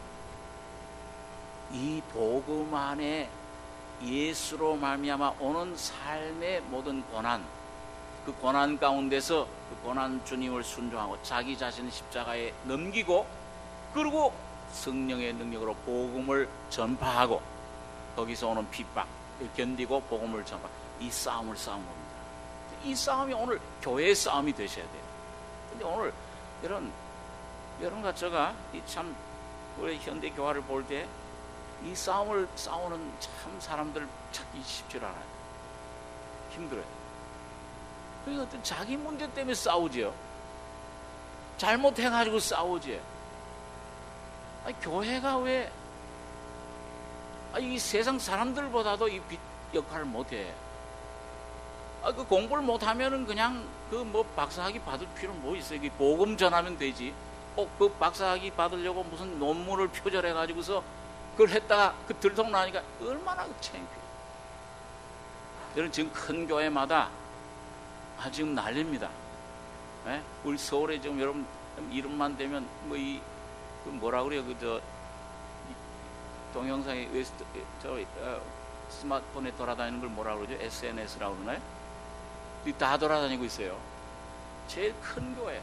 이 복음 안에 예수로 말미암아 오는 삶의 모든 고난, 그 고난 가운데서 그 고난 주님을 순종하고 자기 자신을 십자가에 넘기고 그리고 성령의 능력으로 복음을 전파하고 거기서 오는 핍박 견디고 복음을 전파, 이 싸움을 싸운 겁니다. 이 싸움이 오늘 교회의 싸움이 되셔야 돼요. 근데 오늘 여러분, 여러분과 제가 참 우리 현대 교화를 볼 때 이 싸움을 싸우는 참 사람들 찾기 쉽지 않아요. 힘들어요. 그게 어떤 자기 문제 때문에 싸우지요. 잘못해가지고 싸우지. 아니, 교회가 왜 아니, 이 세상 사람들보다도 이 빛 역할을 못해? 아, 그 공부를 못하면은 그냥 그 뭐 박사학위 받을 필요는 뭐 있어요? 그 복음 전하면 되지. 꼭 그 박사학위 받으려고 무슨 논문을 표절해 가지고서 그걸 했다가 그 들통나니까 얼마나 창피해. 여러분, 지금 큰 교회마다 아, 지금 난립니다. 예? 우리 서울에 지금 여러분 이름만 되면 뭐 이 그 뭐라 그래요? 그 저 동영상에 웨스트 저 어, 스마트폰에 돌아다니는 걸 뭐라 그러죠? 에스엔에스라고 그러나요? 다 돌아다니고 있어요. 제일 큰 교회.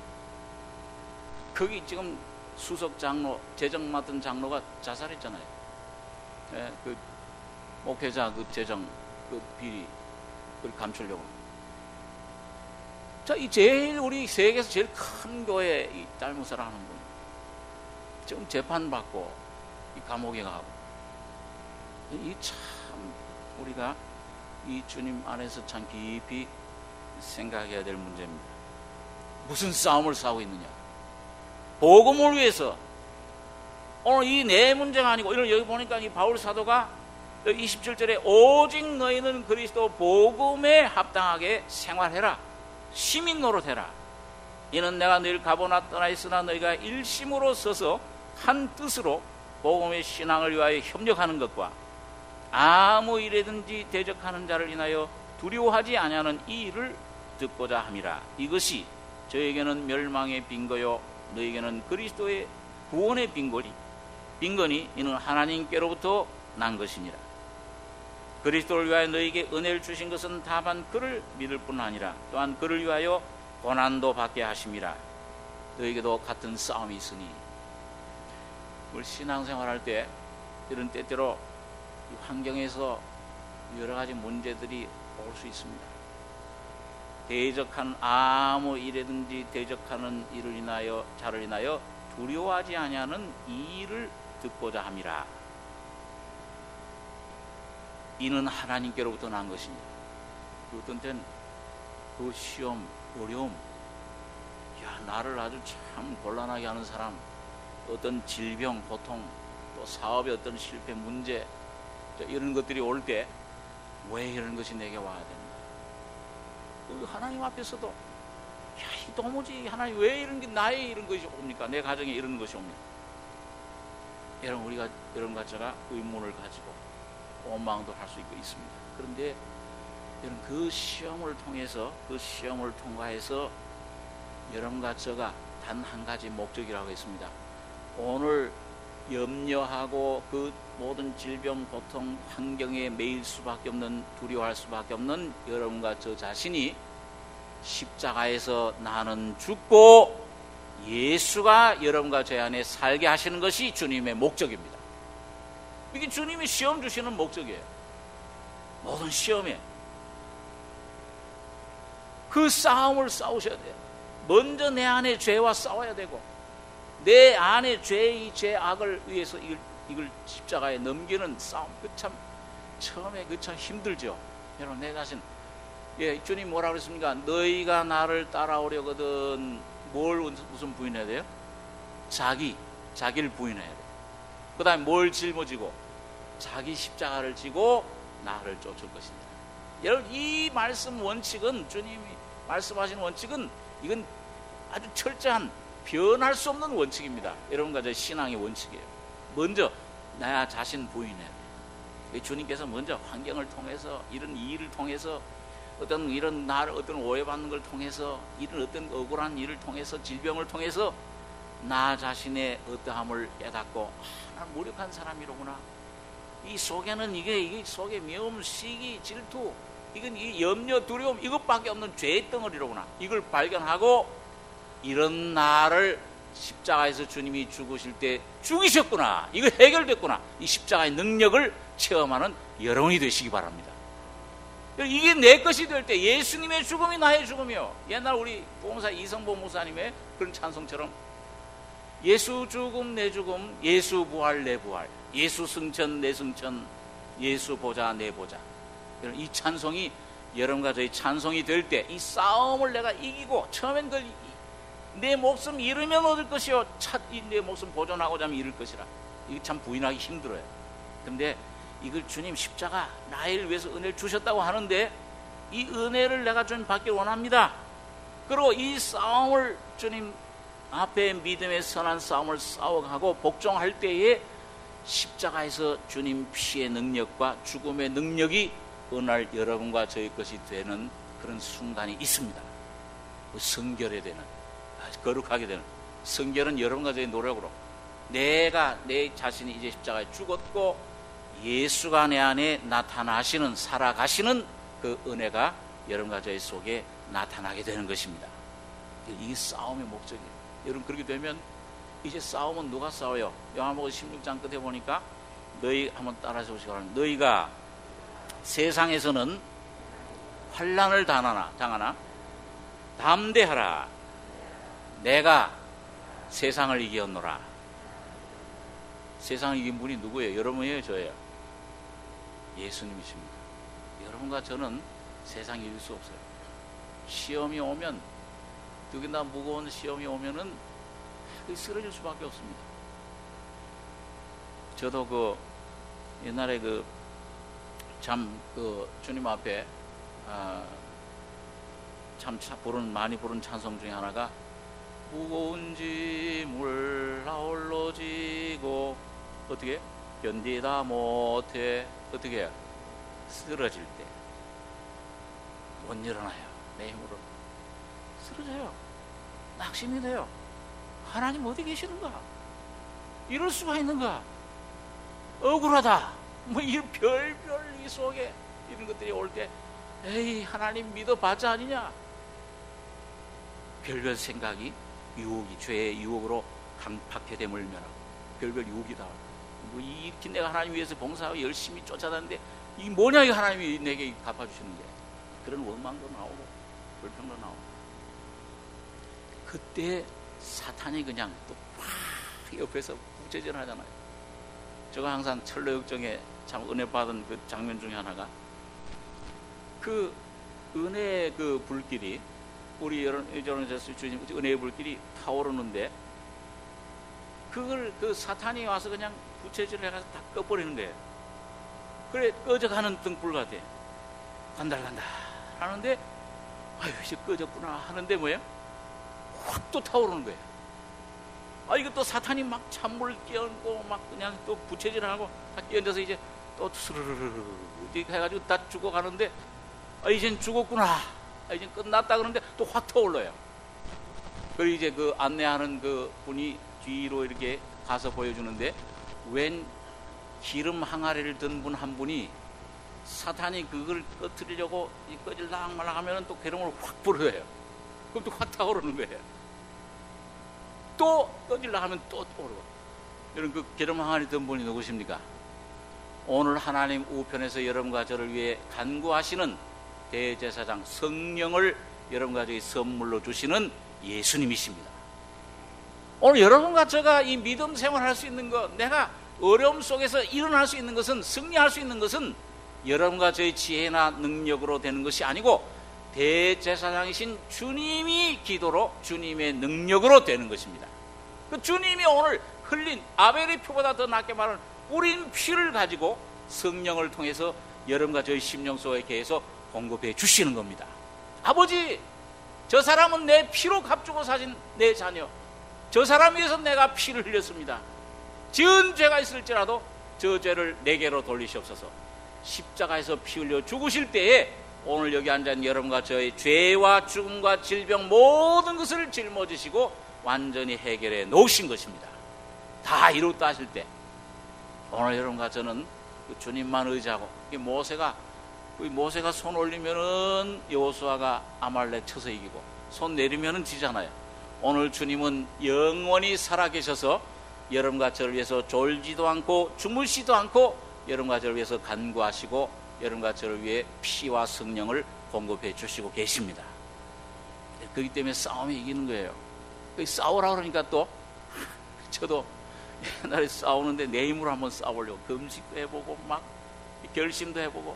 거기 지금 수석 장로, 재정 맡은 장로가 자살했잖아요. 예, 그 목회자 그 재정 그 비리 그걸 감추려고. 자, 이 제일 우리 세계에서 제일 큰 교회 이 달무사라 하는 분 지금 재판 받고 이 감옥에 가고. 이 참 우리가 이 주님 안에서 참 깊이 생각해야 될 문제입니다. 무슨 싸움을 싸우고 있느냐? 복음을 위해서. 오늘 이 내 문제가 아니고, 이런 여기 보니까 이 바울 사도가 이십칠 절에 오직 너희는 그리스도 복음에 합당하게 생활해라. 시민 노릇해라. 이는 내가 너희를 가보나 떠나 있으나 너희가 일심으로 서서 한 뜻으로 복음의 신앙을 위하여 협력하는 것과 아무 일에든지 대적하는 자를 인하여 두려워하지 아니하는 이 일을 듣고자 함이라. 이것이 저에게는 멸망의 빈거요 너에게는 그리스도의 구원의 빈거니 빈거니 이는 하나님께로부터 난 것이니라. 그리스도를 위하여 너에게 은혜를 주신 것은 다만 그를 믿을 뿐 아니라 또한 그를 위하여 고난도 받게 하심이라. 너에게도 같은 싸움이 있으니. 우리 신앙생활할 때 이런 때때로 이 환경에서 여러 가지 문제들이 올 수 있습니다. 대적한 아무 일에든지 대적하는 일을 인하여 자를 인하여 두려워하지 아니하는 이 일을 듣고자 함이라. 이는 하나님께로부터 난 것이니라. 그 어떤 때는 그 시험, 어려움, 야, 나를 아주 참 곤란하게 하는 사람, 어떤 질병, 고통, 또 사업의 어떤 실패, 문제, 이런 것들이 올 때 왜 이런 것이 내게 와야 된다? 하나님 앞에서도 야, 이 도무지 하나님 왜 이런 게 나의 이런 것이 옵니까? 내 가정에 이런 것이 옵니까? 여러분, 우리가 여러분 같자가 의문을 가지고 원망도 할 수 있고 있습니다. 그런데 여러분, 그 시험을 통해서 그 시험을 통과해서 여러분 같자가 단 한 가지 목적이라고 했습니다. 오늘 염려하고 그 모든 질병, 고통, 환경에 매일 수밖에 없는, 두려워할 수밖에 없는 여러분과 저 자신이 십자가에서 나는 죽고 예수가 여러분과 제 안에 살게 하시는 것이 주님의 목적입니다. 이게 주님이 시험 주시는 목적이에요. 모든 시험에 그 싸움을 싸우셔야 돼요. 먼저 내 안에 죄와 싸워야 되고, 내 안에 죄의 죄악을 위해서 이걸, 이걸 십자가에 넘기는 싸움. 그 참 처음에 그 참 힘들죠. 여러분, 내 자신, 예, 주님 뭐라 그랬습니까? 너희가 나를 따라오려거든 뭘 무슨 부인해야 돼요? 자기, 자기를 부인해야 돼요. 그 다음에 뭘 짊어지고? 자기 십자가를 지고 나를 쫓을 것이다. 여러분, 이 말씀 원칙은, 주님이 말씀하시는 원칙은 이건 아주 철저한 변할 수 없는 원칙입니다. 여러분과 제 신앙의 원칙이에요. 먼저 나 자신 부인해야 돼요. 주님께서 먼저 환경을 통해서, 이런 일을 통해서, 어떤 이런 나를 어떤 오해받는 걸 통해서, 이런 어떤 억울한 일을 통해서, 질병을 통해서 나 자신의 어떠함을 깨닫고, 아, 난 무력한 사람이로구나. 이 속에는 이게, 이게 속에 미움, 시기, 질투, 이건 이 염려, 두려움, 이것밖에 없는 죄의 덩어리로구나. 이걸 발견하고, 이런 나를 십자가에서 주님이 죽으실 때 죽이셨구나. 이거 해결됐구나. 이 십자가의 능력을 체험하는 여러분이 되시기 바랍니다. 이게 내 것이 될 때 예수님의 죽음이 나의 죽음이요. 옛날 우리 보험사 이성보 목사님의 그런 찬송처럼 예수 죽음 내 죽음, 예수 부활 내 부활, 예수 승천 내 승천, 예수 보자 내 보자. 이 찬송이 여러분과 저희 찬송이 될 때 이 싸움을 내가 이기고, 처음엔 그걸 내 목숨 잃으면 얻을 것이요 내 목숨 보존하고자 하면 잃을 것이라. 이게 참 부인하기 힘들어요. 근데 이걸 주님 십자가 나를 위해서 은혜를 주셨다고 하는데 이 은혜를 내가 주님 받기 원합니다. 그리고 이 싸움을 주님 앞에 믿음의 선한 싸움을 싸워가고 복종할 때에 십자가에서 주님 피의 능력과 죽음의 능력이 어느 날 여러분과 저희 것이 되는 그런 순간이 있습니다. 성결해야 되는, 거룩하게 되는. 성결은 여러분과 저희 노력으로 내가 내 자신이 이제 십자가에 죽었고 예수가 내 안에 나타나시는, 살아가시는 그 은혜가 여러분과 저희 속에 나타나게 되는 것입니다. 이게 싸움의 목적이에요. 여러분 그렇게 되면 이제 싸움은 누가 싸워요? 요한복음 십육 장 끝에 보니까 너희 한번 따라서 보시기 바랍니다. 너희가 세상에서는 환난을 당하나, 당하나 담대하라. 내가 세상을 이겼노라. 세상을 이긴 분이 누구예요? 여러분이에요? 저예요? 예수님이십니다. 여러분과 저는 세상을 이길 수 없어요. 시험이 오면, 특히나 무거운 시험이 오면은 쓰러질 수밖에 없습니다. 저도 그 옛날에 그 참 그 주님 앞에 아 참 부른 많이 부른 찬송 중에 하나가 무거운 짐을 나 홀로 지고 어떻게 견디다 못해 어떻게 쓰러질 때 못 일어나요. 내 힘으로 쓰러져요. 낙심이 돼요. 하나님 어디 계시는가? 이럴 수가 있는가? 억울하다. 뭐 이 별별 이 속에 이런 것들이 올 때 에이 하나님 믿어봤자 아니냐? 별별 생각이 유혹이 죄의 유혹으로 강팍해됨을 면하고 별별 유혹이다. 뭐 이렇게 내가 하나님 위해서 봉사하고 열심히 쫓아다니는데 이 뭐냐 이 하나님이 내게 갚아주시는 게 그런 원망도 나오고 불평도 나오고 그때 사탄이 그냥 또 확 옆에서 부채질하잖아요. 제가 항상 철로역정에 참 은혜 받은 그 장면 중에 하나가 그 은혜의 그 불길이 우리 여러분 주님 은혜의 불길이 타오르는데 그걸 그 사탄이 와서 그냥 부채질을 해가서 다 꺼버리는 거예요. 그래 꺼져가는 등불 같아. 간달간달 하는데 아유 이제 꺼졌구나 하는데 뭐예요? 확 또 타오르는 거예요. 아 이거 또 사탄이 막 찬물 끼얹고 막 그냥 또 부채질하고 다 끼얹어서 이제 또 스르르르 이렇게 해가지고 다 죽어가는데 아 이젠 죽었구나. 아 이젠 끝났다 그러는데 또 확 타올라요. 그리고 이제 그 안내하는 그 분이 뒤로 이렇게 가서 보여주는데 웬 기름 항아리를 든 분 한 분이 사탄이 그걸 꺼트리려고 꺼질랑 말랑 하면 또 기름을 확 불어요. 그럼 또 확 타오르는 거예요. 또 꺼질라 하면 또 오르고. 여러분 그 기름 항아리 든 분이 누구십니까? 오늘 하나님 우편에서 여러분과 저를 위해 간구하시는 대제사장 성령을 여러분과 저희 선물로 주시는 예수님이십니다. 오늘 여러분과 제가 이 믿음 생활할 수 있는 것, 내가 어려움 속에서 일어날 수 있는 것은, 승리할 수 있는 것은 여러분과 저희 지혜나 능력으로 되는 것이 아니고 대제사장이신 주님이 기도로 주님의 능력으로 되는 것입니다. 그 주님이 오늘 흘린 아벨의 피보다 더 낫게 말하는 뿌린 피를 가지고 성령을 통해서 여러분과 저희 심령 속에 계속 공급해 주시는 겁니다. 아버지, 저 사람은 내 피로 값주고 사신 내 자녀, 저 사람 위해서 내가 피를 흘렸습니다. 지은 죄가 있을지라도 저 죄를 내게로 돌리시옵소서. 십자가에서 피 흘려 죽으실 때에 오늘 여기 앉은 여러분과 저의 죄와 죽음과 질병 모든 것을 짊어지시고 완전히 해결해 놓으신 것입니다. 다 이뤘다 하실 때 오늘 여러분과 저는 그 주님만 의지하고 모세가 모세가 손 올리면은 여호수아가 아말렉 쳐서 이기고 손 내리면은 지잖아요. 오늘 주님은 영원히 살아계셔서 여러분과 저를 위해서 졸지도 않고 주무시도 않고 여러분과 저를 위해서 간구하시고 여러분과 저를 위해 피와 성령을 공급해 주시고 계십니다. 그렇기 때문에 싸움이 이기는 거예요. 싸우라 그러니까 또 저도 옛날에 싸우는데 내 힘으로 한번 싸우려고 금식도 해보고 막 결심도 해보고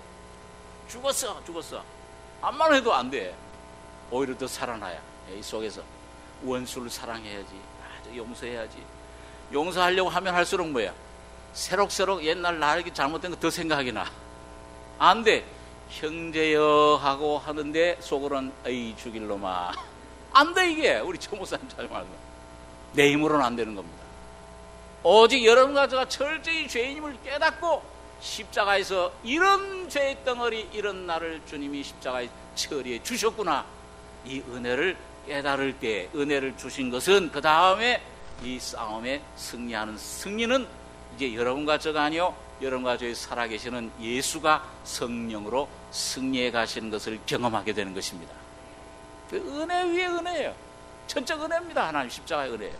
죽었어 죽었어 암만 해도 안 돼. 오히려 더 살아나야 이 속에서 원수를 사랑해야지, 아, 용서해야지. 용서하려고 하면 할수록 뭐야? 새록새록 옛날 나에게 잘못된 거 더 생각이 나. 안 돼. 형제여 하고 하는데 속으로는 에이 죽일 놈아. 안 돼. 이게 우리 조목사님 잘 말고 내 힘으로는 안 되는 겁니다. 오직 여러분과 저가 철저히 죄인임을 깨닫고 십자가에서 이런 죄의 덩어리, 이런 나를 주님이 십자가에 처리해 주셨구나, 이 은혜를 깨달을 때, 은혜를 주신 것은 그 다음에 이 싸움에 승리하는 승리는 이제 여러분과 저가 아니요, 여러분과 저의 살아계시는 예수가 성령으로 승리해 가시는 것을 경험하게 되는 것입니다. 그 은혜 위에 은혜예요. 전적 은혜입니다. 하나님 십자가의 은혜예요.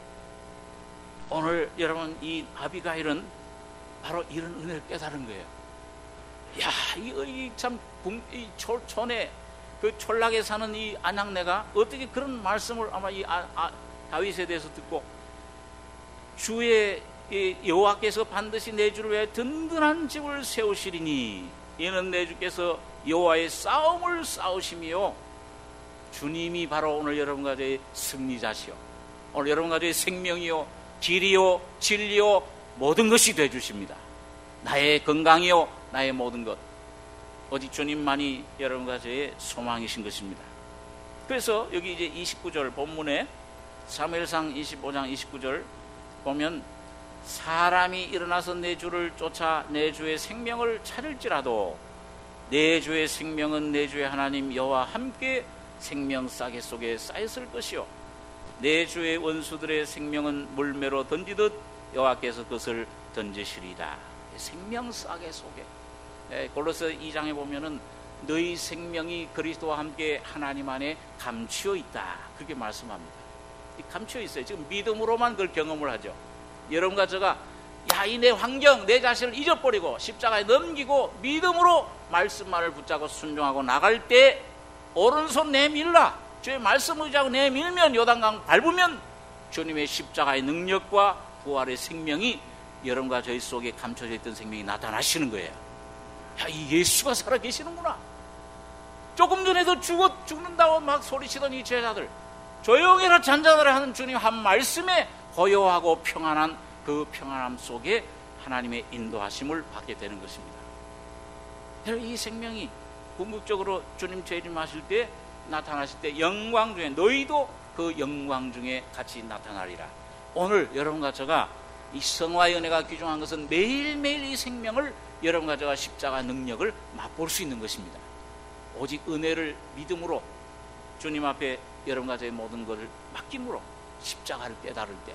오늘 여러분, 이 아비가일은 바로 이런 은혜를 깨달은 거예요. 야, 이 참 이 촌에 그 촌락에 사는 이 아낙네가 어떻게 그런 말씀을 아마 이 아, 아, 다윗에 대해서 듣고, 주의 여호와께서 반드시 내 주를 위해 든든한 집을 세우시리니 이는 내 주께서 여호와의 싸움을 싸우시며 주님이 바로 오늘 여러분과 저의 승리자시오, 오늘 여러분과 저의 생명이요 길이요 진리요 모든 것이 되어주십니다. 나의 건강이요 나의 모든 것, 오직 주님만이 여러분과 저의 소망이신 것입니다. 그래서 여기 이제 이십구 절 본문에 사무엘상 이십오 장 이십구 절 보면, 사람이 일어나서 내 주를 쫓아 내 주의 생명을 찾을지라도 내 주의 생명은 내 주의 하나님 여호와 함께 생명 싸개 속에 쌓였을 것이요 내 주의 원수들의 생명은 물매로 던지듯 여호와께서 그것을 던지시리다. 생명 싸개 속에, 골로새 이 장에 보면은 너희 생명이 그리스도와 함께 하나님 안에 감추어 있다, 그렇게 말씀합니다. 감추어 있어요. 지금 믿음으로만 그걸 경험을 하죠. 여러분과 제가 야, 이 내 환경, 내 자신을 잊어버리고 십자가에 넘기고 믿음으로 말씀만을 붙잡고 순종하고 나갈 때 오른손 내밀라, 주의 말씀 의지하고 내밀면, 요단강 밟으면 주님의 십자가의 능력과 부활의 생명이 여러분과 저희 속에 감춰져 있던 생명이 나타나시는 거예요. 야, 이 예수가 살아계시는구나. 조금 전에도 죽어, 죽는다고 막 소리치던 이 제자들, 조용해라 잔잔하라 하는 주님 한 말씀에 고요하고 평안한 그 평안함 속에 하나님의 인도하심을 받게 되는 것입니다. 이 생명이 궁극적으로 주님 재림하실 때, 나타나실 때 영광 중에, 너희도 그 영광 중에 같이 나타나리라. 오늘 여러분과 제가 이 성화의 은혜가 귀중한 것은 매일매일 이 생명을 여러분과 제가 십자가 능력을 맛볼 수 있는 것입니다. 오직 은혜를 믿음으로 주님 앞에 여러분과 저의 모든 것을 맡김으로 십자가를 깨달을 때,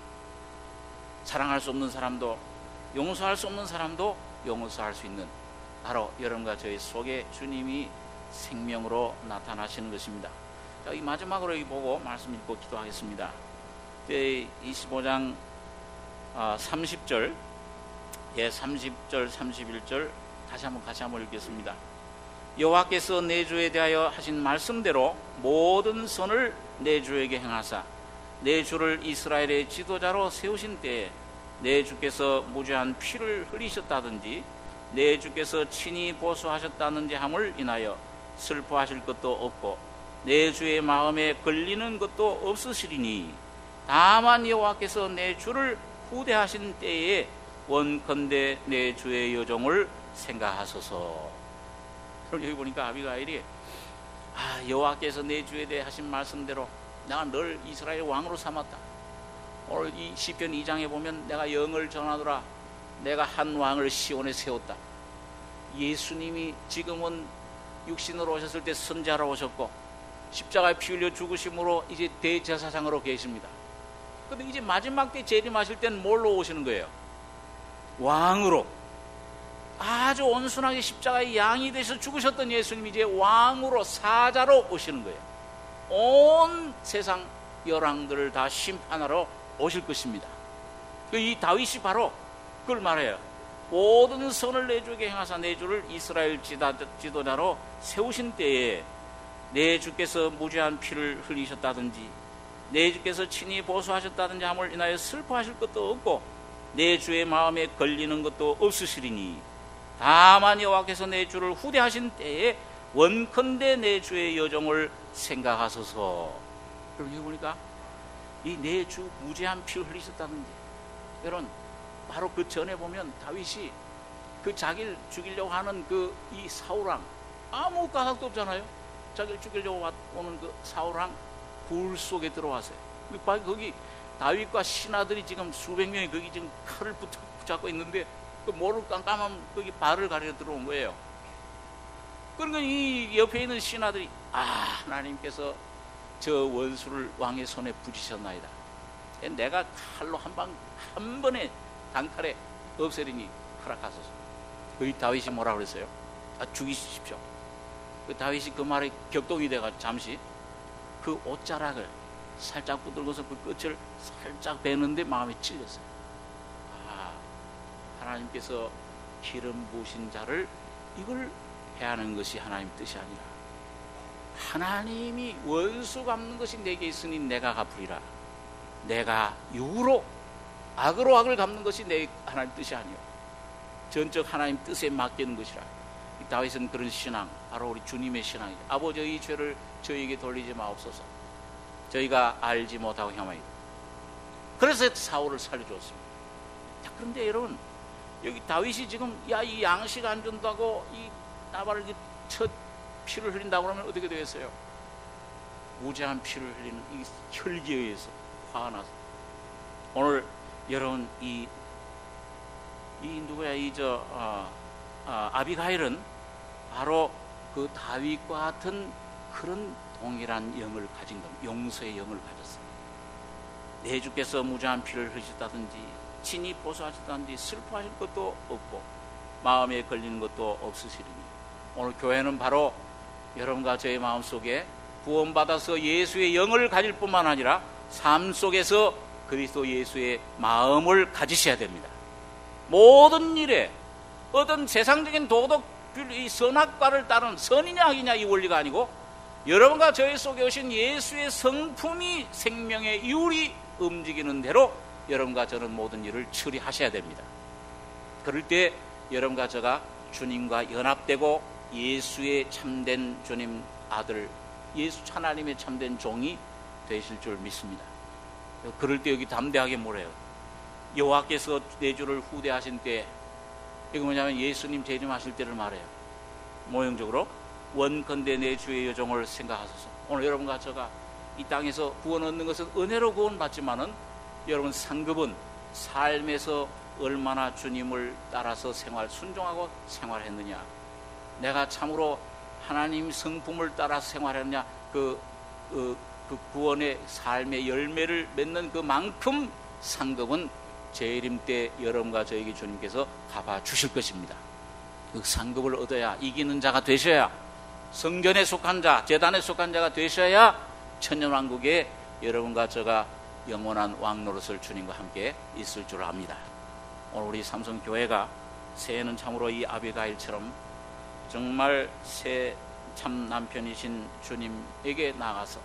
사랑할 수 없는 사람도, 용서할 수 없는 사람도 용서할 수 있는, 바로 여러분과 저희 속에 주님이 생명으로 나타나시는 것입니다. 자, 이 마지막으로 여기 보고 말씀 읽고 기도하겠습니다. 이십오 장 삼십 절, 예, 삼십 절 삼십일 절 다시 한번 같이 한번 읽겠습니다. 여호와께서 내 주에 대하여 하신 말씀대로 모든 선을 내 주에게 행하사 내 주를 이스라엘의 지도자로 세우신 때에 내 주께서 무죄한 피를 흘리셨다든지 내 주께서 친히 보수하셨다든지 함을 인하여 슬퍼하실 것도 없고 내 주의 마음에 걸리는 것도 없으시리니, 다만 여호와께서 내 주를 후대하신 때에 원컨대 내 주의 여종을 생각하소서. 그럼 여기 보니까 아비가일이, 아, 여호와께서 내 주에 대해 하신 말씀대로 내가 널 이스라엘 왕으로 삼았다. 오늘 이 시편 이 장에 보면 내가 영을 전하노라, 내가 한 왕을 시온에 세웠다. 예수님이 지금은 육신으로 오셨을 때 선지자로 오셨고 십자가에 피 흘려 죽으심으로 이제 대제사장으로 계십니다. 그런데 이제 마지막 때 재림하실 때는 뭘로 오시는 거예요? 왕으로. 아주 온순하게 십자가의 양이 되셔서 죽으셨던 예수님이 이제 왕으로, 사자로 오시는 거예요. 온 세상 열왕들을 다 심판하러 오실 것입니다. 이 다윗이 바로 그걸 말해요. 모든 선을 내 주에게 행하사 내 주를 이스라엘 지도자로 세우신 때에 내 주께서 무죄한 피를 흘리셨다든지 내 주께서 친히 보수하셨다든지 함을 인하여 슬퍼하실 것도 없고 내 주의 마음에 걸리는 것도 없으시리니, 다만 여호와께서 내 주를 후대하신 때에 원컨대 내 주의 여종을 생각하소서. 여기 보니까 이 내 주 무죄한 피를 흘리셨다는 게, 여러분 바로 그 전에 보면 다윗이 그 자기를 죽이려고 하는 그 이 사울왕, 아무 까닭도 없잖아요. 자기를 죽이려고 오는 그 사울왕 굴 속에 들어왔어요. 거기 다윗과 신하들이 지금 수백 명이 거기 지금 칼을 붙잡고 있는데 그 모를 깜깜한 거기 발을 가려 들어온 거예요. 그러니까 이 옆에 있는 신하들이, 아, 하나님께서 저 원수를 왕의 손에 붙이셨나이다. 내가 칼로 한 방, 한 번에 단칼에 없애리니 허락하소서. 그 다윗이 뭐라 그랬어요? 아, 죽이십시오. 그 다윗이 그 말에 격동이 돼가 잠시 그 옷자락을 살짝 붙들고서 그 끝을 살짝 베는데 마음이 찔렸어요. 아, 하나님께서 기름 부으신 자를 이걸 해야 하는 것이 하나님 뜻이 아니라, 하나님이 원수 갚는 것이 내게 있으니 내가 갚으리라. 내가 육으로 악으로 악을 갚는 것이 내 하나님 뜻이 아니요 전적 하나님 뜻에 맡기는 것이라. 다윗은 그런 신앙, 바로 우리 주님의 신앙이죠. 아버지, 이 죄를 저희에게 돌리지 마옵소서. 저희가 알지 못하고 행하나이다. 그래서 사울을 살려주었습니다. 자, 그런데 여러분, 여기 다윗이 지금 야, 이 양식 안 준다고 이 나발을 첫 피를 흘린다고 그러면 어떻게 되겠어요? 무죄한 피를 흘리는 이 혈기에 의해서 화가 나서. 오늘 여러분, 이, 이 누구야, 이 저 어, 어, 아비가일은 바로 그 다윗과 같은 그런 동일한 영을 가진 겁니다. 용서의 영을 가졌어요. 내 주께서 무죄한 피를 흘리셨다든지 친히 보수하셨다든지 슬퍼하실 것도 없고 마음에 걸리는 것도 없으시리니, 오늘 교회는 바로 여러분과 저의 마음속에 구원받아서 예수의 영을 가질 뿐만 아니라 삶 속에서 그리스도 예수의 마음을 가지셔야 됩니다. 모든 일에 어떤 세상적인 도덕, 이 선악과를 따른 선이냐 악이냐 이 원리가 아니고, 여러분과 저희 속에 오신 예수의 성품이 생명의 이율이 움직이는 대로 여러분과 저는 모든 일을 처리하셔야 됩니다. 그럴 때 여러분과 저가 주님과 연합되고 예수의 참된 주님 아들, 예수 하나님의 참된 종이 되실 줄 믿습니다. 그럴 때 여기 담대하게 뭐래요? 여호와께서 내 주를 후대하신 때, 이거 뭐냐면 예수님 재림하실 때를 말해요. 모형적으로 원컨대 내 주의 여종을 생각하소서. 오늘 여러분과 저가 이 땅에서 구원 얻는 것은 은혜로 구원받지만은, 여러분 상급은 삶에서 얼마나 주님을 따라서 생활, 순종하고 생활했느냐, 내가 참으로 하나님 성품을 따라서 생활했느냐, 그, 그, 그 구원의 삶의 열매를 맺는 그만큼 상급은 재림 때 여러분과 저에게 주님께서 갚아 주실 것입니다. 그 상급을 얻어야 이기는 자가 되셔야, 성전에 속한 자, 제단에 속한 자가 되셔야 천년왕국에 여러분과 저가 영원한 왕노릇을 주님과 함께 있을 줄 압니다. 오늘 우리 삼성교회가 새해는 참으로 이 아비가일처럼 정말 새 참 남편이신 주님에게 나가서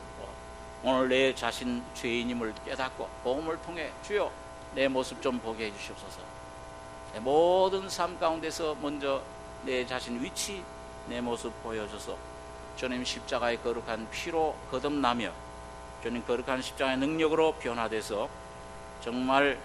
오늘 내 자신 죄인임을 깨닫고 복음을 통해 주여 내 모습 좀 보게 해주시옵소서. 내 모든 삶 가운데서 먼저 내 자신 위치, 내 모습 보여줘서 주님 십자가의 거룩한 피로 거듭나며 주님 거룩한 십자가의 능력으로 변화돼서 정말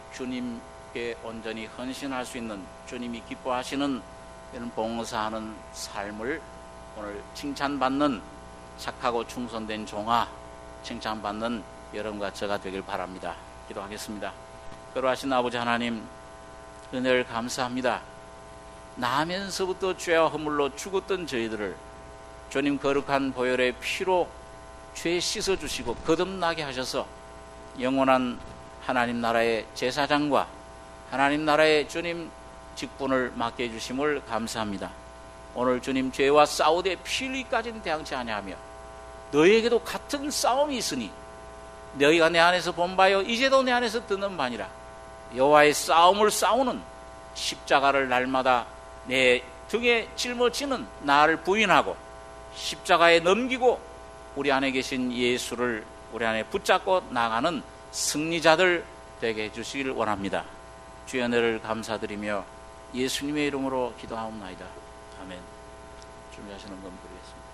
주님께 온전히 헌신할 수 있는, 주님이 기뻐하시는 이런 봉사하는 삶을 오늘 칭찬받는 착하고 충성된 종아, 칭찬받는 여러분과 저가 되길 바랍니다. 기도하겠습니다. 거룩하신 아버지 하나님, 은혜를 감사합니다. 나면서부터 죄와 허물로 죽었던 저희들을 주님 거룩한 보혈의 피로 죄 씻어주시고 거듭나게 하셔서 영원한 하나님 나라의 제사장과 하나님 나라의 주님 직분을 맡게 해주심을 감사합니다. 오늘 주님 죄와 싸우되 필리까지는 대항치 아니하며 너희에게도 같은 싸움이 있으니 너희가 내 안에서 본 바요 이제도 내 안에서 듣는 바니라. 여호와의 싸움을 싸우는 십자가를 날마다 내 등에 짊어지는 나를 부인하고 십자가에 넘기고 우리 안에 계신 예수를 우리 안에 붙잡고 나가는 승리자들 되게 해주시기를 원합니다. 주의 은혜를 감사드리며 예수님의 이름으로 기도하옵나이다. 아멘. 준비하시는 분 드리겠습니다.